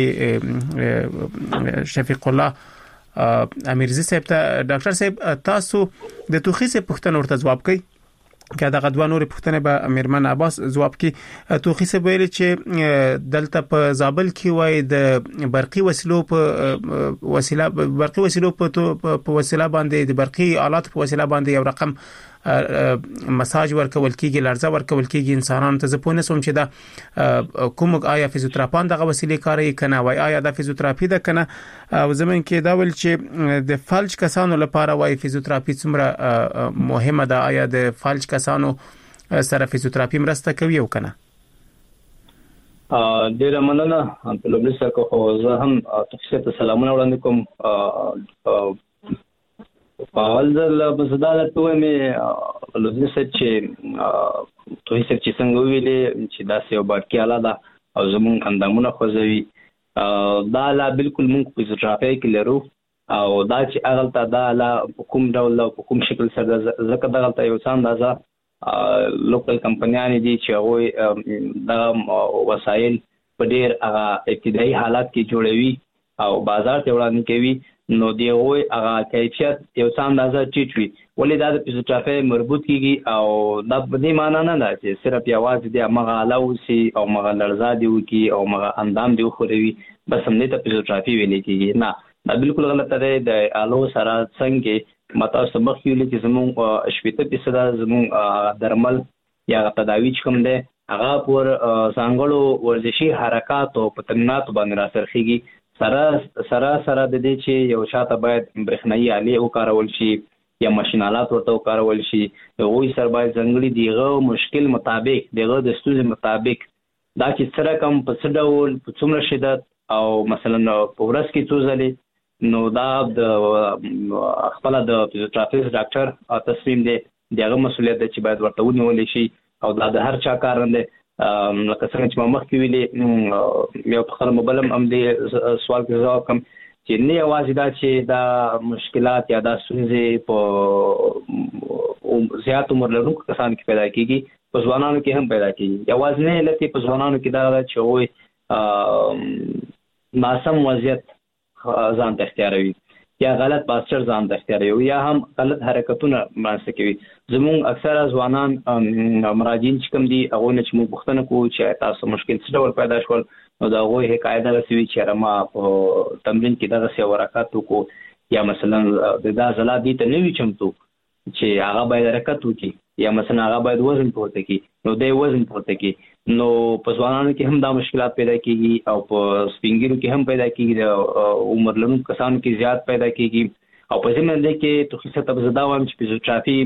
E: شفیق الله امیرزی صاحب ته ډاکټر صاحب تاسو د توخیسه پښتنه ورته جواب کوي که دغه دوه نور پښتنه به امیرمن عباس جواب کوي توخیسه ویل چې دلته په زابل کې وای د برقي وسیلو په وسیله برقي وسیلو په وسیله باندې د برقي آلات په وسیله باندې یو رقم مساج ورکول کیږي لرزه ورکول کیږي انسانانو ته زپونه سوم چې دا کوم آیا فزیوتراپان دغه وسیله کاروي کنه وای آیا د فزیوتراپي ده کنه او زمون کې دا ول چې د فلج کسانو لپاره وای فزیوتراپي څومره مهمه ده آیا د فلج کسانو سره فزیوتراپي مرسته کوي او کنه
F: ا ډیر مننه په لومړي سره خو زه هم تاسو ته سلامونه وړاندې کوم اول ځل بزداله ته مې لومړي سره چې ته هیڅ چې څنګه ویلې چې دا یو باقی اله ده او زمون اندامونه خوځوي دا لا بالکل مونږ په فزیوتراپي کې لرو او دا چې اغلطه دا لا کوم ډول او کوم شکل سره زکه دا غلطه یو څه اندازه لوکل کمپنیان دي چې هغه د وسایل په ډیر هغه ابتدایي حالات کې جوړوي او بازار ته وړاندې کوي نو دی وای هغه کیفیت یو څه اندازه ټیټ وي ولې دا د فزیوتراپي مربوط کیږي او دا په دې معنی نه ده چې صرف یوازې د مغه علاوه او مغه لړزا دی وکي او مغه اندام دی خوروي بس هم دې ته فزیوتراپي ویل کیږي نه دا بالکل غلطه ده د الو سره څنګه ماته سمخ ویل چې زموږ شپږ فیصد زموږ درمل یا تداوی کوم ده هغه پر څنګهلو ورزشي حرکات او پتنات باندې را سرخيږي سره سره سره د دې چې یو شاته باید برېښنايي آلې او کارول شي یا ماشينالات ورته کارول شي وې سر باید ځنګړي دیغه مشکل مطابق دغه د ستونزې مطابق دا چې سره کم په څه ډول په څومره شدت او مثلا په ورځ کې څو ځلې نو دا د خپل د فزیوتراپیست ډاکټر تصمیم دی دغه مسولیت دی چې باید ورته ونیول شي او دا د هر چا کار نه لکه څنګه چې ما مخکې ویلې یو په خپل موبایل هم دې سوال کې جواب کوم چې نه یوازې دا چې دا مشکلات یا دا ستونزې په زیات عمر لرونکو کسانو کې پیدا کیږي په ځوانانو کې هم پیدا کیږي یوازې نه لکه په ځوانانو کې دا چې وي ناسم وضعیت ځان ته اختیاروي یا غلط پاسچر ځان ته اختیاروي یا هم غلط حرکتونه مانسته کوي زموږ اکثره ځوانان مراجعین چې کوم دي هغه نه چې موږ پوښتنه کوو چې تاسو مشکل څه ډول پیدا شول نو دا هغه حکایت راځي چې ما په تمرین کې دغه څه ورکات وکړو یا مثلا د دا زلا دي ته نوی چمتو چې هغه باید حرکت وکړي یا مثلا هغه باید وزن پورته کړي نو د وزن پورته کړي نو په ځوانانو کې هم دا مشکلات پیدا کیږي او په سپینګیرو کې هم پیدا کیږي د عمر لرونکو کسانو کې زیات پیدا کیږي او په ځینې کې توخیصه تبزدا وایم چې فزیوتراپي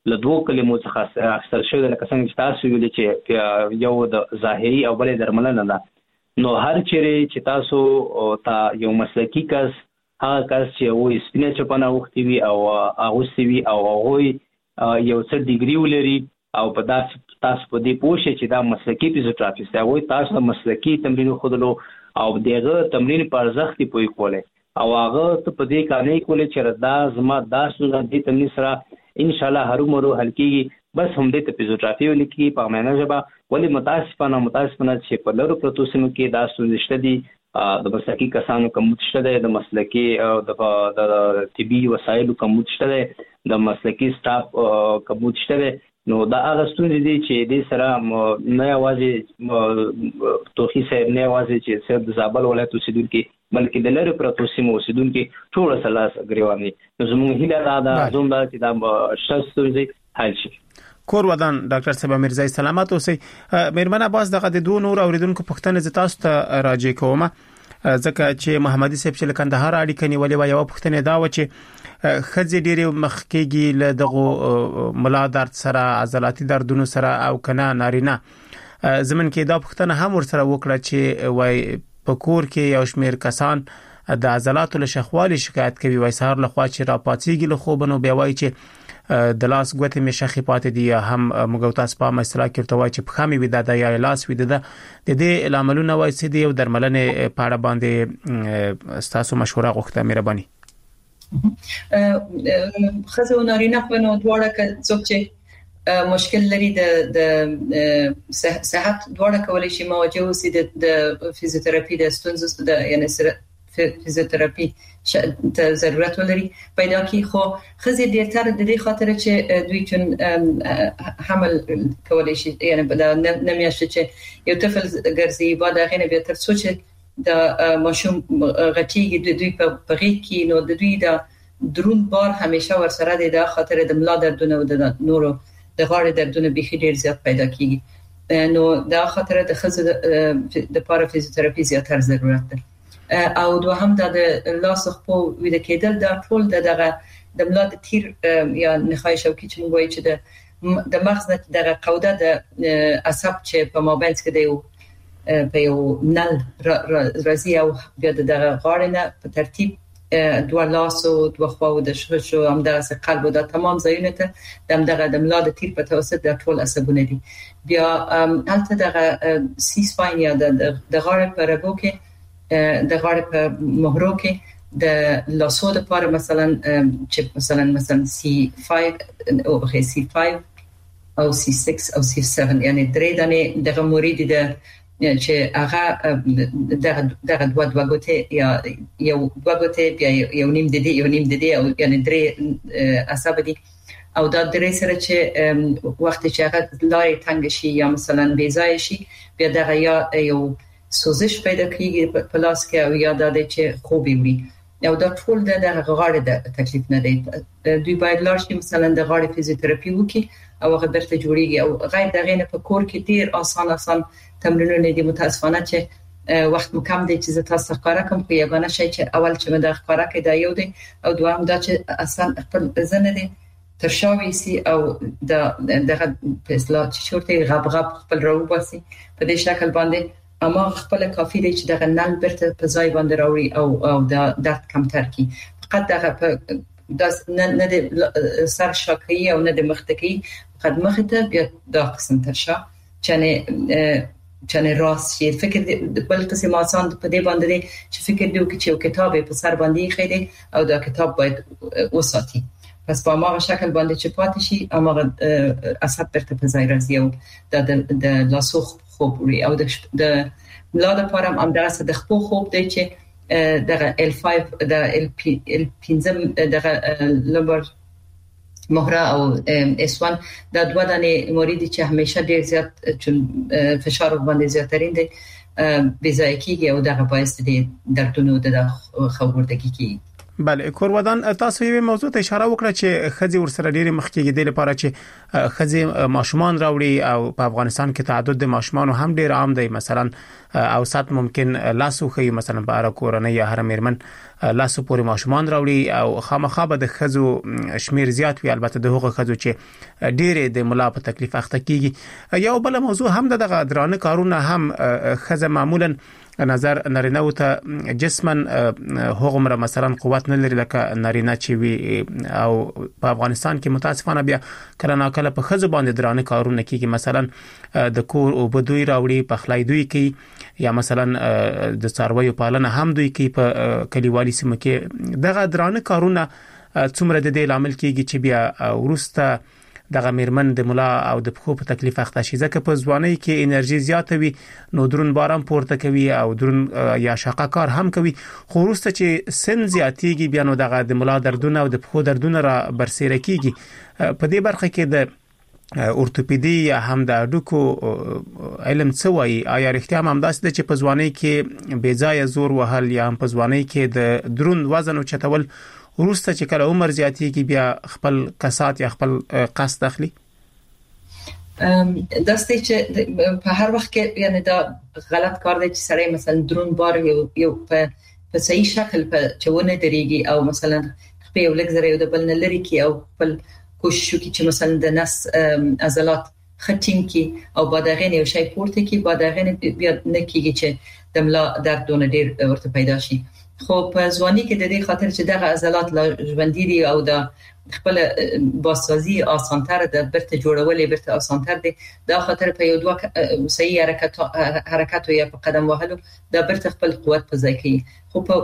K: له دوه کلمو څخه اخیستل شوی لکه څنګه چې تاسو ویلي چې یو د ظاهري او بل درملنه ده. نو هر چیرې چې تاسو ته یو مسلکی کس هغه کس چې وایي سپینه چپنه وختي وي او اغوستي وي او هغوی یو څه ډیګري ولري او په داسې تاسو په دې پوه شئ چې دا مسلکي فزیوتراپیست دی، هغوی تاسو د مسلکي تمرین ښودلو او دغه تمرین په ارزښت یې پوه کولی او هغه ته په دې کار نه کولی چې دا زما دا ستونزه دې تمرین سره انشاءالله هرومرو حل کېږي. بس همدې ته فزیوتراپي ویل کېږي په عامه ژبه. ولې متاسفانه متاسفانه چې په لرو پرتو سیمو کې دا ستونزې شته دي، د مسلکي کسانو کمبود شته دی، د مسلکي د طبي وسایلو کمبود شته دی، د مسلکي سټاف کمبود شته دی. نو دا هغه ستونزې دي چې دې سره نه یوازې توخي صاحب نه یوازې چې صرف د زابل ولایت اوسېدونکي بلکې د لرې پرتو سیمو اوسېدونکي ټول سره لاس ګرېوان دي. نو زموږ هیله دا ده زموږ دا چې دا شته ستونزې حل شي.
E: کور ودان ډاکټر صاحب میرزای سلامت اوسئ. میرمنه باز دغه د دوه نور اوریدونکو پوښتنه ز تاسو ته راجع کوم ځکه چې محمدي صاحب چې کندهار اړیکه نیولې و، یو پوښتنه دا و چې خځې ډېرې مخکېږي له دغه ملا درد سره، عضلاتي دردونو سره او کنه نارینه. زمون کې دا پوښتنه هم ورسره وکړه چې وای په کور کې یو شمېر کسان د عضلاتو له شخوالي شکایت کوي، وای سهار له خوا چې را پاتېږي له خوب نو بیا وای چې د لاس ګوتې مې شخې پاتې دي، هم موږ تاسو په مسله کې ورته وای چې په خامي وي د یا لاس وي د د دې لاملونه وای چې دی او درملنه په اړه باندې تاسو مشوره غوښته مهرباني.
G: خزه و نارینه په نو دواړه کې څوک چې مشکل لري د د صحت دواړه کولای شي مواجه اوسي د فزیوتراپي د ستونزو د یعنی فزیوتراپي ته ضرورت ولري پیدا کی. خو خزه ډیرتر د دې خاطر چې دوی چون حمل کولای شي یعنی د نمیاشت چې یو طفل ګرځي بعد هغه نه به تر سوچ د ماشوم غټیږي د دوی په بغیر کې نو د دوی د درون بار همیشه ورسره دی د خاطر د ملا دردونه او د نورو د غاړې دردونه به ډیر زیات پیدا کیږي. نو د خاطر د خزه د پارا فزیوتراپي زیاتر ضرورت ده. او دوهم د لاس خو ویل کېدل د ټول دغه د ملا د تیر یا نخای شوکي چې موږ وایو چې د د مغز دغه قوده د عصب چې په مابین کې دی په یو نل راځي او بیا دغه غاړه نه په ترتیب دوه لاس او دوه خوا د شو هم دغه قلب او د تمام ځایونه ته دغه د ملا د تیر په توسط د ټول عصبونه دي. بیا البته دغه سی سپاین یا د غاړه په رګو کې د غاړه په مهرو کې د لاسو د لپاره مثلا چې مثلا مثلا سی پنځه او سی پنځه او سی شش او سی سبعه یعنی درې دانې دغه مرید د چې هغه دغه دغه دوه دوه ګوتې یا یو دوه ګوتې بیا یو نیم د دې یو نیم د دې او یعنی درې عصب دي او دا درې سره چې وخت چې هغه لارې تنګ شي یا مثلا بیزای شي بیا دغه یا یو سوزش پیدا کیږي په لاس کې او یا د چې خوبي وي او دا ټول د غاړې د تکلیف نه دی. دوی باید لاړ شي مثلا د غاړې فزیوتراپي وکړي او هغه برته جوړیږي او غیر دغه نه په کور کې ډیر آسان آسان تمرینونه دي. متاسفانه چې وخت مو کم دی چې تاسو ښکارا کوم په یوه شی چې اول چې مده ښکارا کې دا یو دی او دوام دا چې اصلا خپل ځنه دي ترشاوي سي او د دغه په اصطلاح چې شورته غب غب خپل راو باسي په دې شکل باندې اما خپل کافي دی چې دغه نل برته په ځای باندې راوړي او او د درد کمتر کی. فقط دغه په داس نه د سر شاکي او نه د مختکی فقط مخته بیا دا قسم ترشا چنه چنه راست شي فکر بل قسم آسان په دې باندې چې فکر دی چې یو کتاب په سر باندې خېده او دا کتاب باید وساتي پس په ما شکل باندې چې پاتې شي اما اثر برته په ځای راځي او د د لاسو خوب وي او د ملا د پاره هم درسه د خپل خوب دی چې دغه ال پنځه د ال پنځه دغه لمبر مهره او اس واحد دا دوه دانې موریدي چې همیشه ډیر زیات چون فشار باندې زیاترین دي بې ځای کیږي او دغه باعث دي دردونو د خوردګي کی.
E: بله کورودان تاسو یو موضوع ته اشاره وکړه چې خځې ورسره ډېری مخکې د لپاره چې خځې ماشومان راوړي او په افغانستان کې تعدد د ماشومان هم ډېر عام دی، مثلا اوسط ممکن لاسو خي مثلا بار کورنۍ یا هر میرمن لاسو پورې ماشومان راوړي او خامخا به د خځو شمیر زیات وي، البته د هغو خځو چې ډېر د ملا په تکلیف اخته کیږي. یو بل موضوع هم دغه درانه کارونه هم خځه معمولا نظر نارینه او ته جسمن هغه مثلا قوت نه لري لکه نارینه چې وي، او په افغانستان کې متاسفانه بیا کله ناکله په خځو باندې درانه کارونه کیږي، مثلا د کور او بدوی راوړي، پخلای دوی کوي، یا مثلا د څارویو پالنه هم دوی کوي په کلیوالي سیمو کې. دغه درانه کارونه څومره د دې عامل کیږي چې بیا ورسته دغه میرمن د ملا او د پخو په تکلیف اخته شي، ځکه په ځواني کې انرژي زیاته وي نو درون بارم پورته کوي او درون یا شاقه کار هم کوي، خو وروسته چې سن زیاتیږي بیا نو دغه د ملا دردونه او د پخو دردونه را برسېره کیږي. په دې برخه کې د اورتوپیدي یا هم د اډوکو علم څه وایي؟ آیا رښتیا هم همداسې ده چې په ځواني کې بې ځایه زور وهل یا هم په ځواني کې د درون وزن او چتول ورسته چې کله عمر زیاتېږي بیا خپل کسات یا خپل قصد اخلي؟
G: داسته چې په هر وخت کې یعنی دا غلط کار دی چې سړی مثلا درون بار یو یو په په صحیح شکل په چونه دريږي او مثلا خپل یو لږ زره یو د بل نه لري کی او خپل کوشش وکړي چې مثلا د نس عضلات خټین کی او بعد غین یو شی پورته کی بعد غین بیا نه کیږي چې د ملا دردونه ډیر ورته پیدا شي. خو په ځواني کې د دې خاطر چې دغه عضلات لا ژوندۍ دي او د خپل باسازي آسانتر د برته جوړولې برته آسانتر دي، دا خاطر په یو دوه صحیح حرکت حرکت یا په قدم وهلو دا برته خپل قوت په ځای کوي. خو په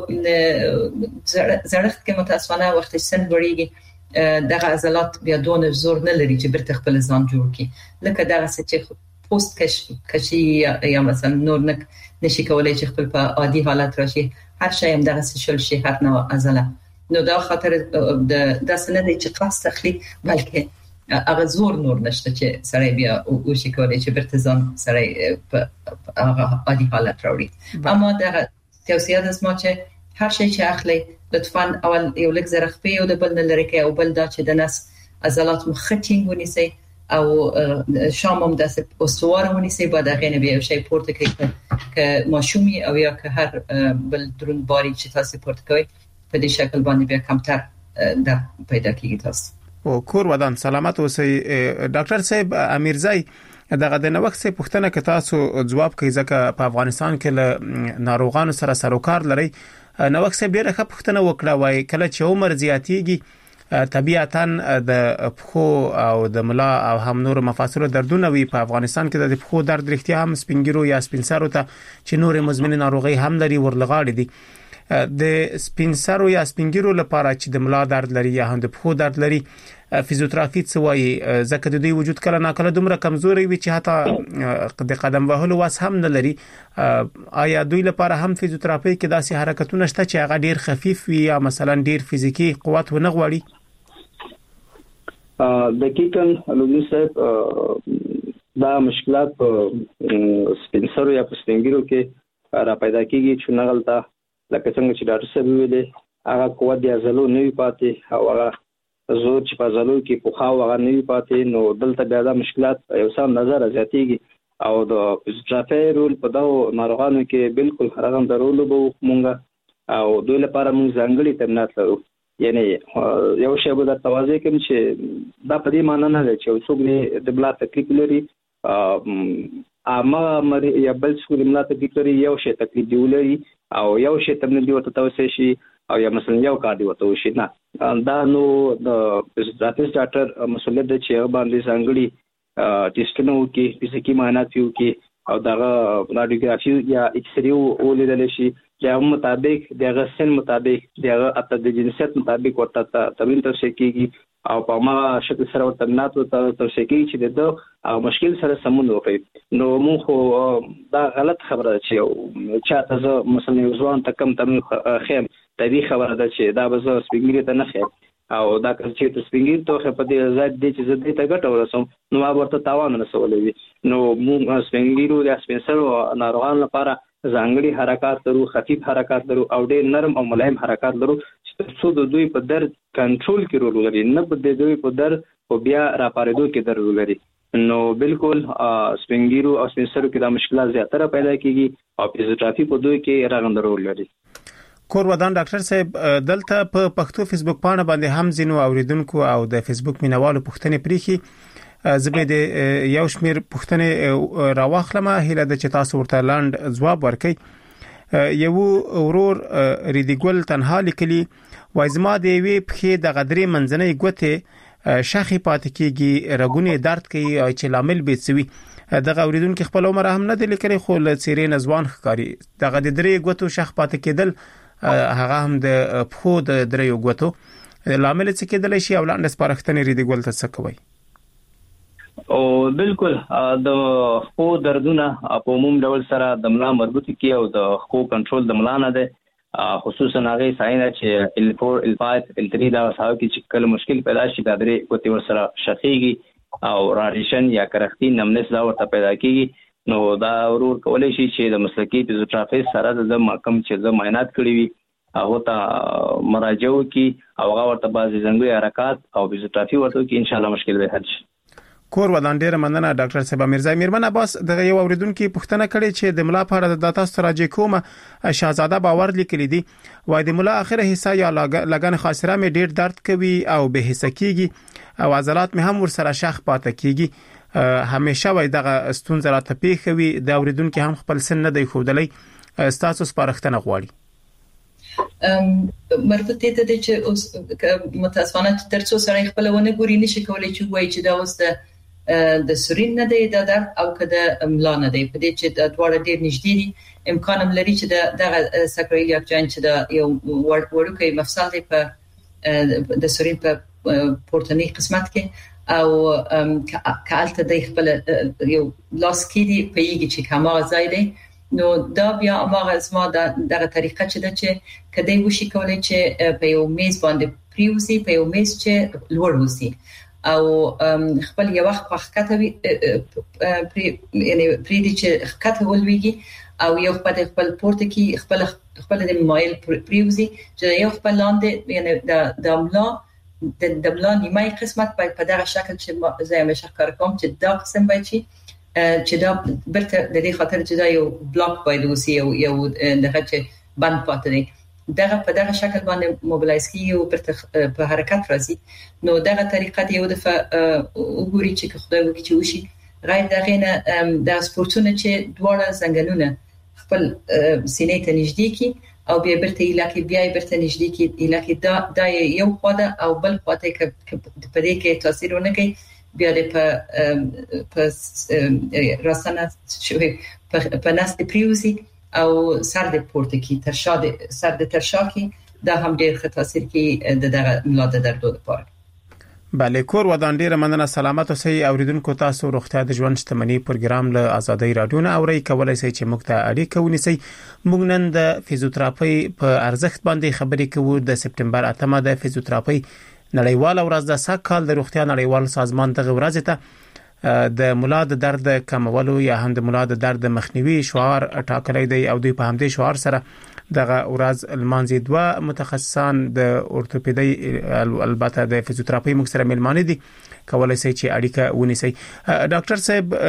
G: زړښت کې متاسفانه وخت سن وړيږي دغه عضلات بیا دون زور نه لري چې برته خپل ځان جوړ کړي، لکه دغه څه چې پوست کش کشي یا مثلا نور نک نشي کولای چې خپل په عادي حالت راشي، هر شی هم دغه شل شي هر نوع عضله. نو دا خاطر د داسنه دي چې قصد تخلي بلکې هغه زور نور نشته چې سړی بیا او شي کولای چې برتزان سړی په هغه عادي حالت راوړي. اما دا توصیه ده ما چې هر شی چې اخلي لطفاً اول یو لږ زره خپې او د بل نه لري کې او بل دا چې د نس عضلات مخټینګ ونیسي او شامم د استواره ونیسي، بعد غینه بیا یو شی پورته کوي که ماشومی او یا که هر بل درون باری چې تاسو پورته کوي په دې شکل باندې بیا کمتر در پیدا کیږي. تاسو
E: او کور ودان سلامت اوسئ. ډاکټر صاحب امیرزای دغه د نوښت څخه پوښتنه که تاسو جواب کوي ځکه په افغانستان کې له ناروغانو سره سروکار لري، نوښت څخه ډیره ښه پوښتنه وکړه وای کله چې عمر زیاتیږي طبيعتاً د پخو او د ملا او هم نور مفاصل دردونه وي. په افغانستان کې د پخو درد رښتیا هم سپینګیرو یا سپینسرو ته چې نور مزمن ناروغي هم لري ورلغاړي دي. د سپینسرو یا سپینګیرو لپاره چې د ملا درد لري یا هم د پخو درد لري فزیوتراپي څه وایي؟ ځکه د دوی وجود کله ناکله دومره کمزوري وي چې حتی د قدم وهلو واس هم نه لري. آیا دوی لپاره هم فزیوتراپي کې داسې حرکتونه شته چې هغه ډیر خفيف وي یا مثلا ډیر فزیکی قوت ونه غواړي؟
F: دقیقاً لوی صاحب دا مشکلات سپینسرو یا سپینګیرو کې را پیدا کیږي چې نغلطه لکه څنګه چې ډاکټر صاحب ویلي هغه قوت د عضلو نه وي پاتې او هغه زور چې په عضلو کې پوخا هغه نه وي پاتې، نو دلته بیا دا مشکلات یو سم نظر زیاتېږي او د فزیوتراپي رول په دغو ناروغانو کې بالکل هغه د رول به مونږه او دوی لپاره مونږ ځانګړي تمرینات لرو. یعنی یو شی به د توازی کوم چې دا په دې معنی نه دی چې څوک نه د بلا تکلیف لري اما مری یا بل څوک نه تکلیف لري یو شی تکلیف دی ولري او یو شی تمرین دی ورته توسه شي او یا مثلا یو کار دی ورته وشي نه، دا نو د فزیوتراپیست ډاکټر مسؤلیت دی چې باندې څنګه ټیسټونه وکړي، فزیکی معاینات وکړي او دغه رادیوګرافي یا ایکس ری ولیدل شي چې مطابق دغه سن مطابق دغه اته د جنسیت مطابق ورته تمرین توسه کیږي او په ما شکل سره ورته تمرینات ورته توسه کیږي چې د او مشکل سره سمون وکړي. نو مونږ دا غلط خبره ده چې چاته زه مثلا یو ځوان ته کم تمرین خیم طبيعي خبره ده چې دا به زه سپینګری ته نه خیم او دا چې ته سپینګری ته په دې ځای دې چې زه دې ته ګټه ورسوم نو ما ورته تاوان نه سولوي. نو مونږ سپینګیرو یا سپینسرو ناروغان لپاره ځانګړي حرکات لرو، خفيف حرکات لرو او ډېر نرم او ملایم حرکات لرو چې
K: څو د دوی په درد کنټرول کې رول لري، نه په دوی په درد او بیا راپاریدو کې درد لري. نو بالکل سپینګیرو او سپینسرو کې د مشکلات زیاتره پیدا کیږي او فزیوتراپي په دوی کې راغند رول لري.
E: کور ودان ډاکټر صاحب دلته په پښتو فیسبوک پاڼه باندې هم زینو اوریدونکو او د فیسبوک مینوالو پوښتنې پریخي زبې د یو شمیر پوښتنې راواخلم هله د چې تاسو ورته لاند جواب ورکړئ. یو ورور ریدیګل تنها لیکلی وای زما د وی په د غدري منځنۍ ګوته شاخي پات کیږي رګونه درد کوي او چې لامل بیتسوي دغه اوریدونکو خپل عمر هم نه د لیکلي خو ل سیرې نزوان ښکاری دغه د درې ګوتو شاخ پات کېدل هغه هم د پخو د درې ګوتو لامل څه کېدل شي او لاندې سپارښتنې ریدیګل ته څه کوي؟
K: او بالکل د خو دردونه په عموم ډول سره د ملا مربوط کی او د خو کنټرول د ملا نه ده، خصوصا هغه ساينه چې ال فور ال فایو ال تھری دا وساو کې چې کله مشکل پیدا شي د درې کوتي ور سره شخیږي او راریشن یا کرختی نمنس دا ورته پیدا کیږي. نو دا ورور کولای شي چې د مسلکی فزیوتراپیست سره د محکم چې د معاینات کړی وي هغه ته مراجعه وکي او هغه ورته بعضی ځانګړي حرکات او فزیوتراپي ورته کې ان شاء الله مشکل به حل شي.
E: کور ودان ډیر مننه ډاکټر صاحب میرزا میرمن عباس دغه یو اوریدونکو پوښتنه کړې چې د ملا په اړه د داتا ستراجی کومه شاهزاده باور لیکلی دی وای د ملا اخره حصہ یا لګن خاصره می ډیر درد کوي او به حصہ کیږي او عضلات می هم ور سره شخ پاتې کیږي همیشه وای دغه ستونزه راته پیښوي د اوریدونکو هم خپل سن نه دی خودلی ستاسو سپارښتنه غواړي.
G: ام مربوط ته د چې اوس متاسفانه تر څو سره خپل ونه ګوري نشي کولای چې وای چې دا اوس د د سورین نه دی د درد او کده ملا نه دی په دې چې د دواړه ډیر نږدې دي امکان هم لري چې د دغه ساکرایلیاک جاینټ چې د یو وړوکی مفصل دی په د سورین په پورتنی قسمت کې او کالته د خپل یو لاس کې دی په یږي چې کومه ځای دی نو دا بیا هغه اسما دغه طریقه چې د چې کدی وشي کولای چې په یو میز باندې پریوزي په یو میز چې لوړ وسی او خپل یو وخت وختوي پری یعنی پری دي چې خکته ولويږي او یو خپل خپل پورته کې خپل خپل د مایل پریوزي چې یو خپل لاندې یعنی د دملا د دملا نیمه قسمت په دغه شکل چې زه همیشه کار کوم چې دا قسم باید شي چې دا برته د دې خاطر چې دا یو بلاک باید وسی یو یو دغه چې بند پاتې دی دغه په دغه شکل باندې موبلایز کیږي او برته په حرکت راځي نو دغه طریقه دی یو دفعه وګوري چې خدای وکړي چې وشي غیر دغه نه د سپورتونه چې دواړه زنګلونه خپل سینې ته نږدې کی او بیا برته علاقې بیا برته نږدې کی علاقې دا د یو خواده او بل خواته کې په دې کې تاثیر ونه کوي بیا د په په راستانه شوی په ناس د پریوزي او سر د پورته کی ترشا د سر د ترشا کی دا هم ډیر ښه تاثیر کوي د دغه ملا د دردو لپاره.
E: بله کور ودان ډیر مننه سلامت اوسئ اوریدونکو تاسو روغتیا د ژوند شتمنۍ پروګرام له آزادۍ رادیو نه اورئ کولای شئ چې موږ ته اړیکه ونیسئ موږ نن د فزیوتراپي په ارزښت باندې خبرې کوو د سپټمبر اتمه د فزیوتراپي نړیواله ورځ د سږ کال د روغتیا نړیوال سازمان دغه ورځ ته د ملا د درد کمولو یا هم د ملا د درد مخنیوي شعار ټاکلی دی او دوی په همدې شعار سره دغه ورځ المانځي دوه متخصصان د اورتوپیدي البته د فزیوتراپي موږ سره ملمانه دي کولای شي چې اړیکه ونیسي. ډاکټر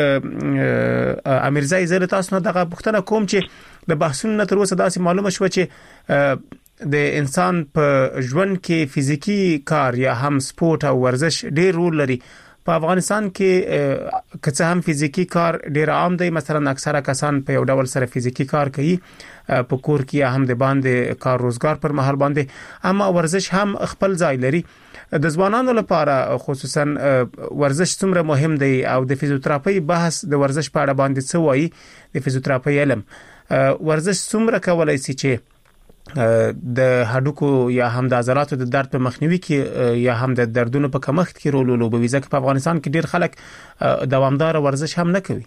E: صاحب امیرزای زه تاسو نه دغه پوښتنه کوم چې د بحثونو تر اوسه داسې معلومه شو چې د انسان په ژوند کې فزیکی کار یا هم سپورت او ورزش ډیر رول لري. په افغانستان کې که څه هم فزیکی کار ډیر عام دی مثلا اکثره کسان په یو ډول سره فزیکی کار کوي په کور کې هم د باندې کار روزګار پر مهال باندې اما ورزش هم خپل ځای لري. د ځوانانو لپاره خصوصا ورزش څومره مهم دی او د فزیوتراپي بحث د ورزش په اړه باندې څه وایي د فزیوتراپي علم ورزش څومره کولای شي چې د هډوکو یا هم د عضلاتو د درد په مخنیوي کې یا هم د دردونو په کمښت کې رول لوبوي ځکه په افغانستان کې ډیر خلک دوامدار ورزش هم نه کوي.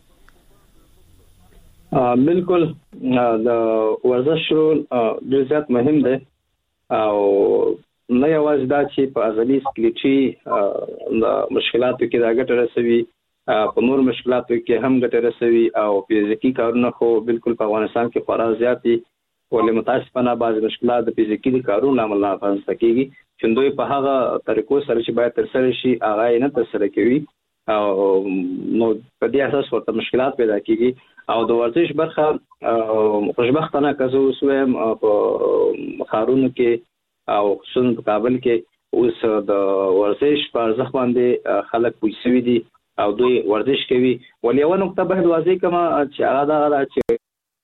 F: بالکل د ورزش رول ډیر زیات مهم دی او نه یوازې دا چې په عضلي سکلیټي مشکلاتو کې دا ګټه رسوي په نور مشکلاتو کې هم ګټه رسوي او فزیکی کارونه خو بالکل په افغانستان کې خورا زیات دي ولې متاسفانه بعض مشکلات د فزیکي کارونو لامل رامنځته کیږي چې دوی په هغه طریقو سره چې باید تر سره شي هغه نه تر سره کوي او نو په دې اساس ورته مشکلات پیدا کیږي او د ورزش برخه خوشبختانه کزو سویم په خارونو کې او خصوصا په کابل کې اوس د ورزش په ارزښت باندې خلک پوښتنه دي او دوی ورزش کوي ولې یو نقطه به واضح کما چې هغه دا چې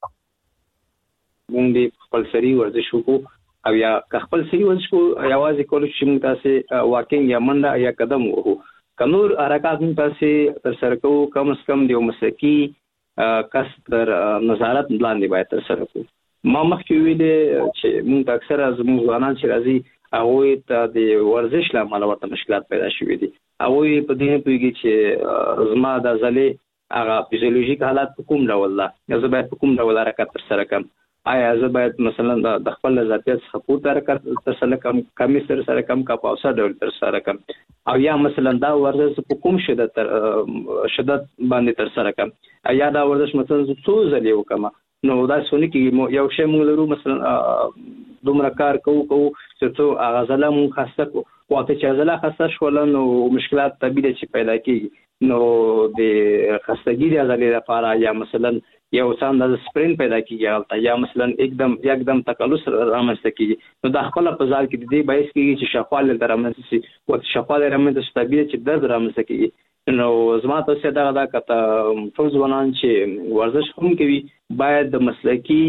F: موږ خپل سری ورزش وکړو او یا خپل سری ورزش کو یوازې کول چې موږ تاسو واکینګ یا منډه یا قدم وکړو کمور حرکات موږ تاسو تر سره کوو کم از کم دیو مسلکی کس تر نظارت لاندې باید تر سره کوو ما مخکې ویل چې موږ اکثر از موږ ځوانان چې راځي هغه ته د ورزش لامل ورته مشکلات پیدا شوي دي هغه په دې پیږي چې زما د ځلې هغه فزیولوژیک حالات کوم ډول ده زه باید کوم ډول حرکت تر سره کوم آیا زه باید مثلا د خپل ذاتیت څخه پورته حرکت تر سره کوم کمی سره سره کم کا پاوسه ډول تر سره کوم او یا مثلا دا ورزش په کوم شدت تر شدت باندې تر سره کوم یا دا ورزش مثلا څو ځلې وکم نو دا سونه کې یو شی موږ لرو مثلا دومره کار کوو کوو چې څو غزله مون خاصه کو وخت چې غزله خاصه شول نو مشکلات طبيعي چې پیدا کیږي نو د خستګي د غزلې لپاره یا مثلا یو څان د سپرین پیدا کیږي یا مثلا एकदम एकदम تکلس رامنځته کیږي نو د خپل په ځال کې د دې بایس کیږي چې شفاله درامنځته شي او شفاله رامنځته طبيعي چې درد رامنځته کیږي نو زما ته څه دا دا کته ټول ځوانان چې ورزش هم کوي باید د مسلکی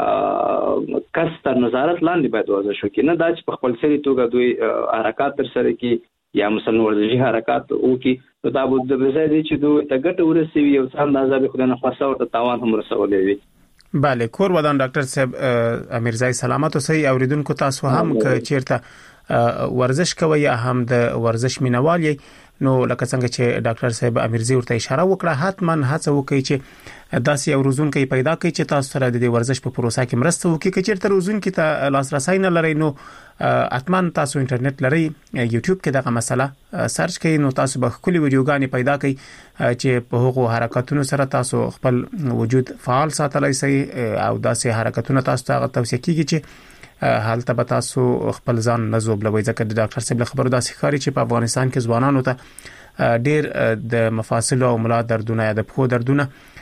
F: کس تر نظارت لاندې باید ورزش وکړي نه دا چې په خپل سری توګه دوی حرکت تر سره کوي یا مثلا ورزشي حرکت وکړي نو دا به د بځای دي چې دوی ته ګټه ورسوي او څنګه د عذاب خدای نه خاصه او تاوان هم رسولي وي.
E: بله کور ودان ډاکټر صاحب امیرزای سلامت اوسئ اوریدونکو تاسو هم ک چیرته ورزش کوي یا هم د ورزش مینوال نو لکه څنګه چې ډاکټر صاحب امیرزی ورته اشاره وکړه حتما هڅه وکړي چې داسې یو روزونکو پیدا کړي چې تاسو سره د ورزش په پروسه کې مرسته وکړي چې چیرته روزونکو ته لاسرسي نه لري نو حتما تاسو انټرنیټ لري یوټیوب کې دغه مسله سرچ کړئ نو تاسو به خپل ویډیوګانې پیدا کړئ چې په هغو حرکتونو سره تاسو خپل وجود فعال ساتلای شئ او داسې حرکتونه تاسو ته توصیه کیږي چې حالت به تاسو خپل ځان نزوبلوي ځکه د ډاکټر صاحب خبرو داسې ښکاري چې په افغانستان کې ځوانانو ته ډېر د مفاصل او ملا دردونه یا د پښو دردونه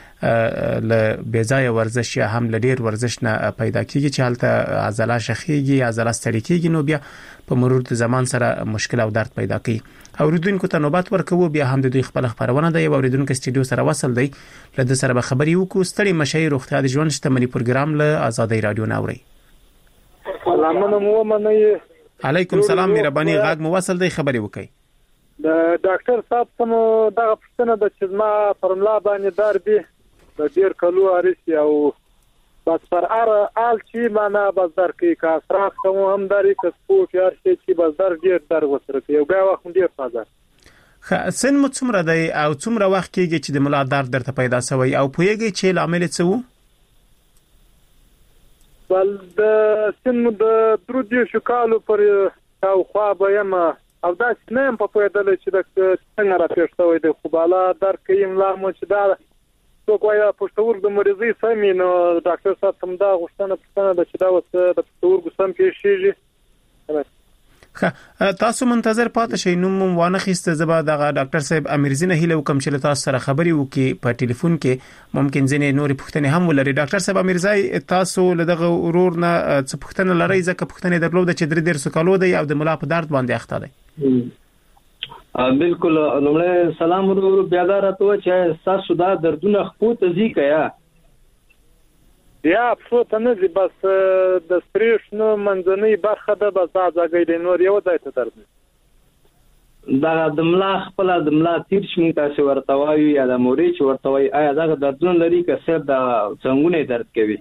E: ل بيځای ورزش یا هم ل ډېر ورزش نه پیدا کیږي چې حالت عضله شخیږي عضله ستړي کیږي نو بیا په مرور د زمان سره مشکل او درد پیدا کوي اوریدونکو ته نوبت ورکوو بیا هم د دوی خپل خبرونه د یو اوریدونکو استودیو سره وصل دی له سره به خبري وکړو ستړي مشي روغتیا د ژوند شتمنۍ پروګرام له آزادۍ رادیو ناوړي
H: سلامونه مو منئ
E: علیکم سلام مهرباني غاګ مو وصل دی خبري وکي
H: د ډاکټر صاحب سم دغه پښتنه د چزما پرملا باندې دار دی د ډیر کلو ارسي او بس پر ار آل چی معنا بازار کې کا سراغ کوم هم داري کسبو کې ارشي چې بازار ډیر تر وسره کوي او بیا وخت ډیر فاده
E: خ سن مو څومره دی او څومره وخت کېږي چې د ملا درد درته پیدا شوی او پوهیږي چې لامل څه وو
H: ول د سن د درودي شکالو پر او خوا به ما او دا څنګه په پوهېدل چې د څنګه را پیښوي د خوباله در کيم لا مو چې دا څوک وايي پښتور د مریضي سمي نو ډاکټر صاحب تم دا غوښتنه پښتنه د چې دا وسه د پښتور ګسم کې شيږي
E: خ تاسو منتظر پاتې شئ نو مو وانه خسته زبا د ډاکټر صاحب امیرزی نه هیله وکم چې تاسو سره خبري وکي په ټلیفون کې ممکن ځنې نورې پښتنې هم ولري ډاکټر صاحب امیرزی تاسو لدغه ورور نه څه پښتنه لري ځکه پښتنې درلود چې درې ډیر سکالو دی او د ملا په درد باندې اخته دی
F: بالکل لومړی سلام ورور بیا دا راته چې تاسو دا دردونه خپل تزي کیا
H: یا څو ته نه دي بس د سټریش نو منځنۍ برخه ده بس دا ځای دی نور یو ځای ته درد
F: دا د ملا خپل د ملا تیر شمن تاسو ورته وایي یا د موري چې ورته وایي آیا دا دردونه لري که صرف د څنګهونه درد کوي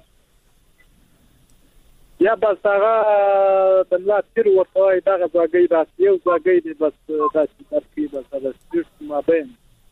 H: یا بس هغه د ملا تیر ورته وایي دا ځای دا یو ځای دی بس دا چې ترکیب بس د سټریش ما بین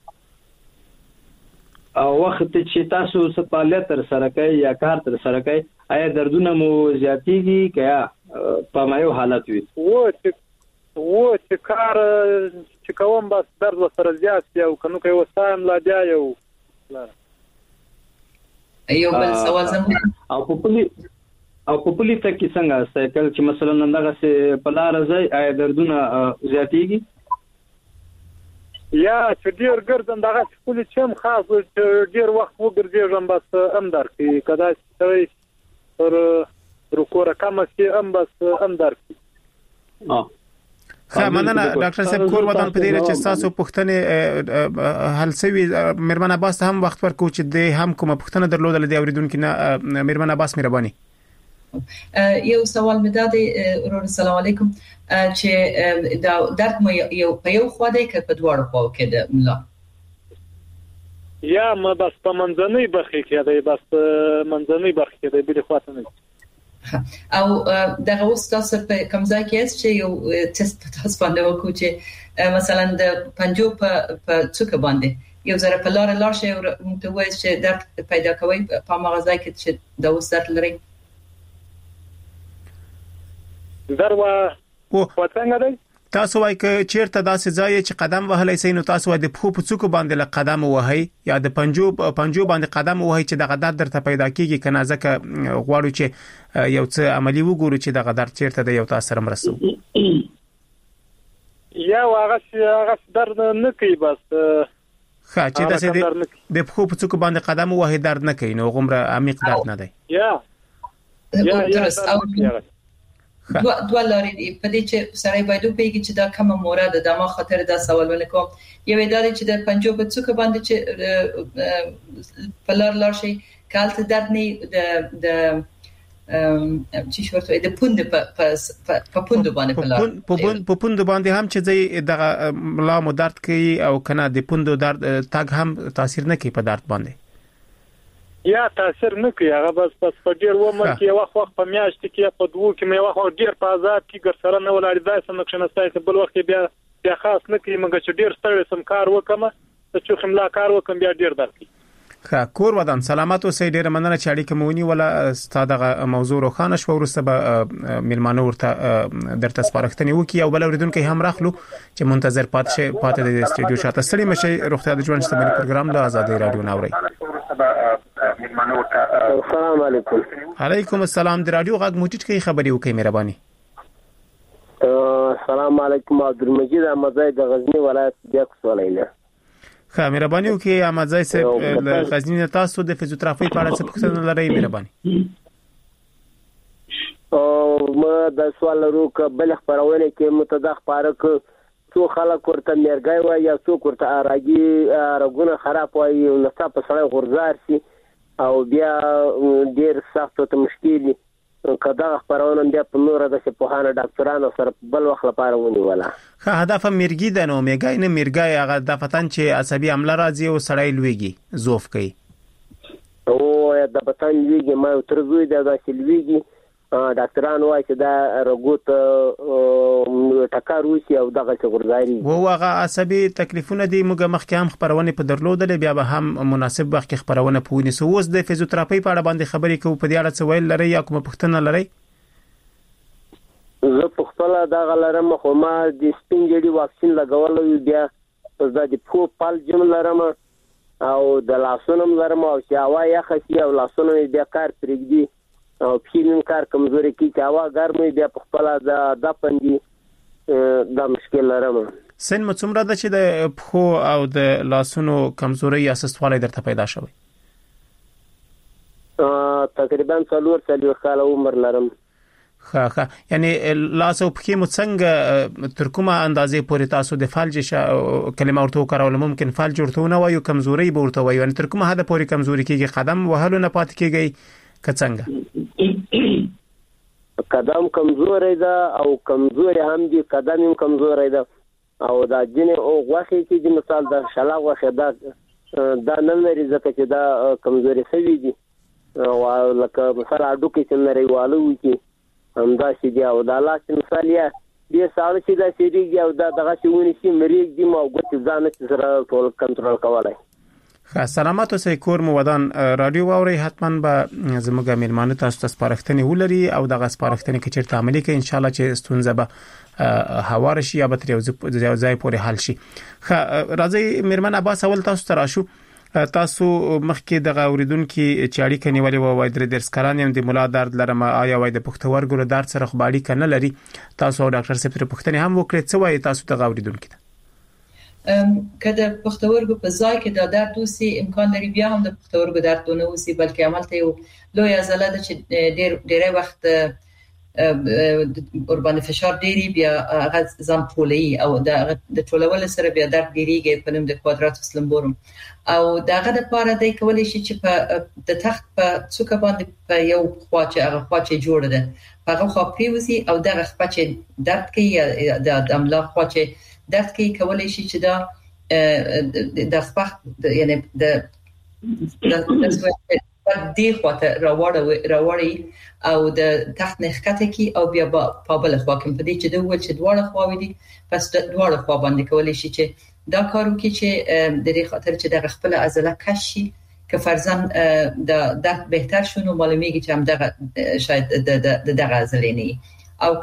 F: او وخت چې تاسو سپالیت تر سره کوي یا کار تر سره کوي آیا دردونه مو زیاتېږي کیا په مایو حالت وي
H: و چې و چې کار چې کوم بس درد سره زیات یو کنو کوي وسایم لا بیا یو
G: ایو بل سوال زموږ
F: او په پلی او په پولی ته کې څنګه سایکل چې مثلا دغه څه په لار ځای آیا دردونه زیاتېږي
H: یا چې ډیر ګرځم دغه پولی چې هم خاص ډیر وخت وګرځېږم بس هم درکې کدا چې پر رکوع رقم کې هم بس هم درکې
F: ها
E: ښه مننه ډاکټر صاحب کور ودان په دې چې تاسو پوښتنه حل سوي مېرمن عباس هم وخت ورکو چې د هم کومه پوښتنه درلودل دی اوریدونکو نه مېرمن عباس مهرباني
G: یو سوال مې دا دی ورور السلام علیکم چې دا درد مې یو په یو خوا دی که په دواړو خواو کې ده ملا
H: یا ما بس په منځنۍ برخه کې دی بس منځنۍ برخه کې دی بل خواته نه
G: او دغه اوس تاسو په کوم ځای کې چې یو ټیسټ تاسو باندې وکړو چې مثلا د پنجو په څوک باندې یو ځای په لار لار شي متوي چې درد پیدا کوي په مغزای کې چې د اوس درد لري
H: دروا او څنګه دی
E: تاسو وایي چې چیرته داسې ځای چې قدم وهلای سي نو تاسو د پخو په څوک باندې له قدم وهي یا د پنجو پنجو باندې قدم وهي چې د غدار درته پیدا کیږي کنه ځکه غواړو چې یو څه عملی وګورو چې د غدار چیرته د یو تاسو سره مرسته
H: یا هغه هغه درد نه کوي بس
E: ښه چې داسې د پخو په څوک باندې قدم وهي درد نه کوي نو غومره عمیق درد نه دی
H: یا یا یا
G: دو دوه لارې دي په دې چې سړی باید وپیږي چې دا کومه مورده د ما خاطر دا سوالونه کوم یو دا چې د پنجو په څوک باندې چې په لار لار شي کالت درد نه د د چې شورته د پوند په په پوند باندې په لار
E: په پوند په پوند باندې هم چې د لا مو درد کوي او کنه د پوند درد تاګ هم تاثیر نه کوي په درد باندې
H: یا تاثیر نه کوي هغه بس بس په ډیر ومر کې وخت وخت په میاشت کې په دوه کې مې وخت ډیر په آزاد کې ګر سره نه ولاړ ځای سم نقشنه ستای بل وخت بیا بیا خاص نه کوي مګر چې ډیر ستړی سم کار وکم چې خملا کار وکم بیا ډیر درکې
E: ښه کور ودان سلامات اوسئ ډیر مننه چې اړیکه مونږ ولا ستاسو موضوع روخانه شو ورسته به ملمانو ورته درته سپارښتنه وکي او بل اوریدونکو هم راخلو چې منتظر پات شي پات د استودیو شاته ستړي مشي روغتیا د ژوند شتمنۍ پروګرام د آزادۍ رادیو ناوړي
L: السلام علیکم
E: علیکم السلام د رادیو غږ موټیټ کی خبري وکي مهرباني
L: السلام علیکم عبدالمجید احمدزی د غزنی ولایت د کوسولینه
E: ښه مهرباني وکي احمدزی صاحب د غزنی تاسو د فزیوتراپي په اړه څه پوښتنه لرئ مهرباني
L: او ما د سوال ورو ک بل خبرونه کې متدخ پارک څو خلک ورته مرګای وای یا څو ورته راګي راګونه خراب وای نو تاسو په سره غورځار شي او بیا ډیر سخت ته مشکل کدا خبرونه بیا په نور د سپوهانه ډاکټرانو سره بل وخت لپاره ونیولا
E: ښه هدف مرګي د نو میګای نه مرګای هغه د فتن چې عصبي عمله راځي او سړی لويږي زوف کوي
L: او د فتن لويږي ما ترځوي د سلويږي ډاکټران وایي چې دا رګوت ټکر وشي او دغه څغورځاري
E: وو هغه عصبي تکلیفونه دي موږ مخکې هم خبرونه په درلودل بیا به هم مناسب وخت کې خبرونه پوینې سو اوس د فزیوتراپي په اړه باندې خبرې کوو په دې اړه څه ویل لري یا کومه پوښتنه لري
L: زه په خپل دغه لرم خو ما د سپینجړي واکسین لګول بیا اوس د پو پال جن لرم او د لاسونو لرم او چې هوا یې خسي او لاسونو بیا کار پرېږدي او پیلن کار کمزوري کی چې هوا ګرمي بیا په خپل د د پندي د مشکل لرم
E: سن مڅومره د چې د خو او د لاسونو کمزوري یا سستواله درته پیدا شوی
L: تقریبا څلور څلور کال عمر لرم
E: ښه ښه یعنی لاس او پخې مو څنګه تر کومه اندازې پورې تاسو د فالج کلمه ورته کارول ممکن فالج ورته نه وایو کمزوري به ورته وایو یعنی تر کومه حد پورې کمزوري کیږي قدم وهلو نه پات کیږي کڅنګه
L: قدم کمزوري ده او کمزوري هم دي قدم هم کمزوري ده او دا جنې او غوخي چې مثال د شلا غوخه ده دا نه لري ځکه چې دا کمزوري شوی دي او لکه مثلا اډو کې چې لري والو کې هم دا چې دی او دا لاس مثال یا دې ساده چې دا چې دی او دا دغه چې ونی چې مریګ دي مو غوښ ځان چې سره ټول کنټرول کولای
E: ښه سلامات اوسئ کور مو ودان رادیو واوري حتما به زموږ میلمانه تاسو ته سپارښتنې ولري او دغه سپارښتنې کې چیرته عملي کوي ان شاء الله چې ستونزه به هوار شي یا به تر یو ځای پورې حل شي ښه راځي میرمن عباس اول تاسو ته راشو تاسو مخکې د اوریدونکو چې اړیکه نیولې و وای درې درس کاران هم د مولا درد لرم آیا وای د پښتورګو درد سره خبري کنه لري تاسو ډاکټر صاحب پوښتنه هم وکړئ څه وای تاسو د اوریدونکو
G: ام کله پښتورګو په ځای کې د درد اوسي امکان لري بیا هم د پښتورګو درد نه اوسي بلکې عملته یو لوی عضله ده چې ډېر ډېر وخت اوربان فشار ډېری بیا هغه ځم ټولې او د ټولول سره بیا درد ډېریږي په نوم د کوادراتوس لمبورم او داغه د پاره د کولای شي چې په د تخت په څوک باندې په یو خوا چې هغه خوا چې جوړ ده هغه خوا پریوزي او دغه خوا چې درد کوي د املا خوا چې درد کې کولای شي چې دا د خپل یعنی د د دې خواته راوړی راوړی او د تحت نخکته کې او بیا په بل خوا کې په دې چې د ول چې دواړه خوا دي پس دواړه خوا باندې کولای شي چې دا کارو کې چې د دې خاطر چې د خپل عضله کشي که فرضاً د د بهتر شونه معلومیږي چې هم دغه شاید د دغه عضله نه او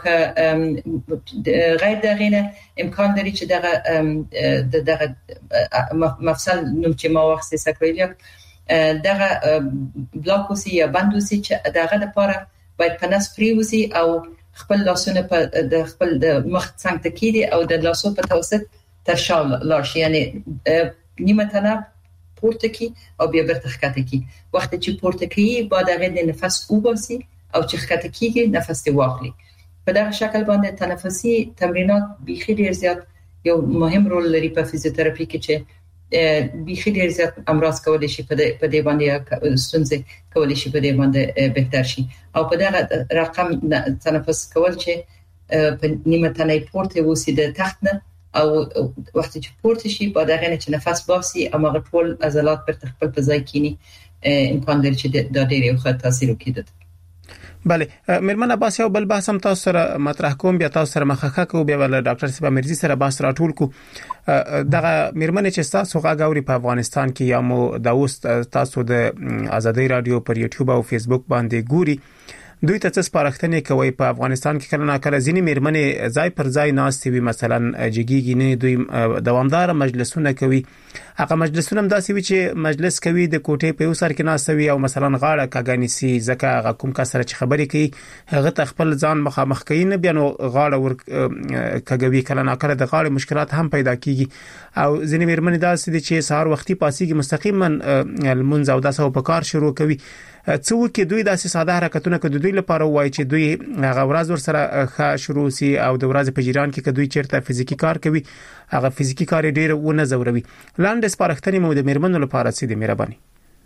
G: که غیر دغه امکان لري چې دغه دغه مفصل نوم چې ما وخت ساکریلیاک دغه بلاکوسی یا بندوسی چې دغه لپاره باید پنس پریوزي او خپل لاسونه په د خپل د مخ څنګ ته کیدي او د لاسو په توسط تر شا لاړ شي یعنی نیمه تنه پورته کی او بیا برته ښکته کی وخت چې پورته کی بعد هغه د نفس وباسي او چې ښکته کیږي نفس دی واخلي په دغه شکل باندې تنفسي تمرینات بيخي ډیر زیات یو مهم رول لري په فزیوتراپي کې چې بيخي ډیر زیات امراض کولای شي په دې باندې ستونزې کولای شي په دې باندې بهتر شي او په دغه رقم تنفس کول چې په نیمه تنه پورته وسی د تخت نه او وخت چې پورته شي په دغه نه چې نفس باسي اما ټول عضلات پر خپل په ځای کینی امکان لري چې د ډیر یو ښه تاثیر وکړي
E: بله مرمن عباس یو بل بحث هم تاسو سره مطرح کوم بیا تاسو سره مخه کو بیا ول ډاکټر صاحب مرزي سره بحث راټول کو دغه مرمن چې تاسو غاوري په افغانستان کې یا مو د اوس تاسو د ازادي رادیو پر یوټیوب او فیسبوک باندې ګوري دوی ته څه سپارښتنې کوي په افغانستان کې کله ناکله ځینې میرمنې ځای پر ځای ناستې وي مثلا جګیږي نه دوی دوامدار مجلسونه کوي هغه مجلسونه هم داسې وي چې مجلس کوي د کوټې په یو سر کې ناستوي او مثلا غاړه کاګانیسي ځکه هغه کوم کس سره چې خبرې کوي هغه ته خپل ځان مخامخ کوي نه بیا نو غاړه ور کاګوي کله ناکله د غاړې مشکلات هم پیدا کیږي او ځینې میرمنې داسې دي چې سهار وختي پاسيږي مستقیما المنځ او داسې په کار شروع کوي څو کې دوی داسې ساده حرکتونه کوي دوی لپاره وایي چې دوی هغه ورځ ور سره ښه شروع سي او د ورځې په جریان کې دوی چیرته فزیکی کار کوي هغه فزیکی کار ډیر ونه زوروي لاندې سپارښتنې مو د میرمنو لپاره سي د مهرباني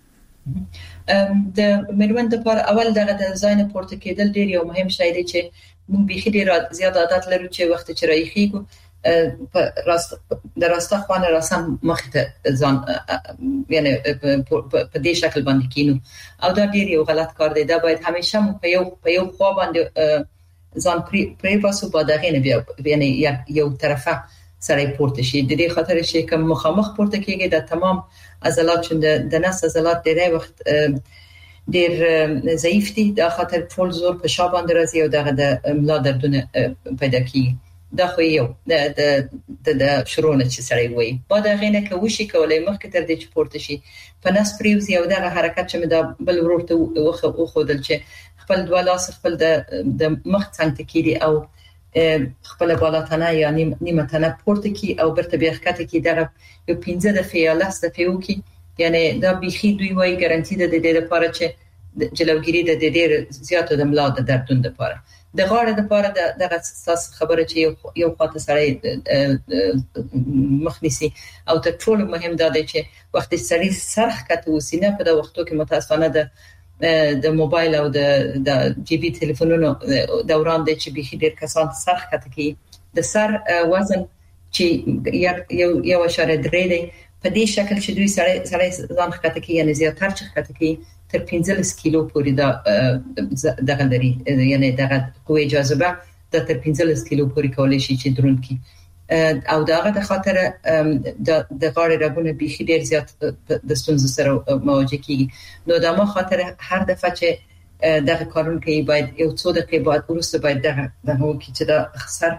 G: د میرمنو لپاره اول دغه د ځای پورته کېدل ډیر یو مهم شی دی چې موږ به ډیر زیات عادت لرو چې وخت چې رايخيګو په راست د راسته خوانه راسم مخته ځان یعنی په دې شکل باندې کینو او دا ډیر یو غلط کار دی دا باید همیشه په یو په یو خوا باندې ځان پری پاسو باندې نه بیا یعنی یو طرفه سره پورته شي د دې خاطر چې کوم مخامخ پورته کېږي د تمام عضلات چې د نس عضلات ډیری وخت ډیر ضعیف دي د خاطر ټول زور په شا باندې راځي او دغه د ملا دردونه پیدا کیږي دا خو یو د د د شرونه چې سړی وي بعد هغه نه کوشي کولای مخکې تر دې چې پورته شي په نس پریوزي او دغه حرکت چې مې د بل ورته وخه خودل چې خپل دوه لاس خپل د د مخ څنګه کیږي او خپل بالاتنه یا نیمه تنه پورته کی او برته بیاخته کی دغه یو پنځه د فیالس د فیو کی یعنی دا بيخي دوی وای ګارانټي د دې لپاره چې جلوګيري د دې زیاتو د ملا د دردون لپاره د غاړه لپاره دغه اساس خبره چې یو خاطر سره مخنيسي او ته ټول مهم دا دی چې وخت سړي سرخ کته وسینه په د وختو کې متاسفانه د د موبایل او د د جی بي ټلیفونونو دوران دی چې به ډیر کسان سرخ کته کی د سر وزن چې یو یو اشاره درې دی په دې شکل چې دوی سره سره ځان کته کی یعنی زیاتره چې کته کی تر پنځلس کیلو پورې دا دغه لري یعنی دغه قوه جاذبه د تر پنځلس کیلو پورې کولای شي چې درون کی او داغه د خاطر د غاړې رګونه بيخي ډیر زیات د ستونزو سره مواجه کیږي نو دا ما خاطر هر دفعه چې دغه کارون کوي باید یو څو دقیقې بعد ورسته باید دغه دغه کی چې دا خسر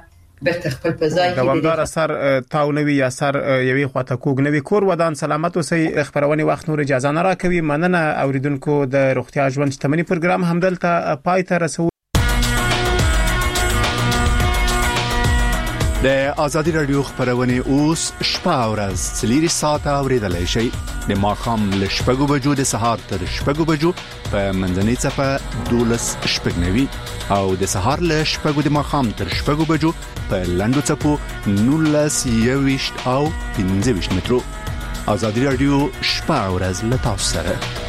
G: برته خپل په ځای کې
E: دوامدار اثر تاونوي اثر یوي خواته کوګنوي کور ودان سلامت اوسئ. خبرونه وخت نور اجازه نه راکوي. مننه اوریدونکو. د روغتیا ژوند شتمنۍ پروګرام همدلته پای ته رسو.
M: د ازادي رادیو خبرونه اوس شپه او ورځ څلور ساعته اوریدلای شئ. د ماښام له شپږو بجو د سهار تر شپږو بجو په منځنۍ صفه دولس شپږنوي او د سهار له شپږو د ماښام تر شپږو بجو په لنډو صفو نولس یويشت او پنځه ویشت مترو. ازادي رادیو شپه او ورځ له تاسو سره.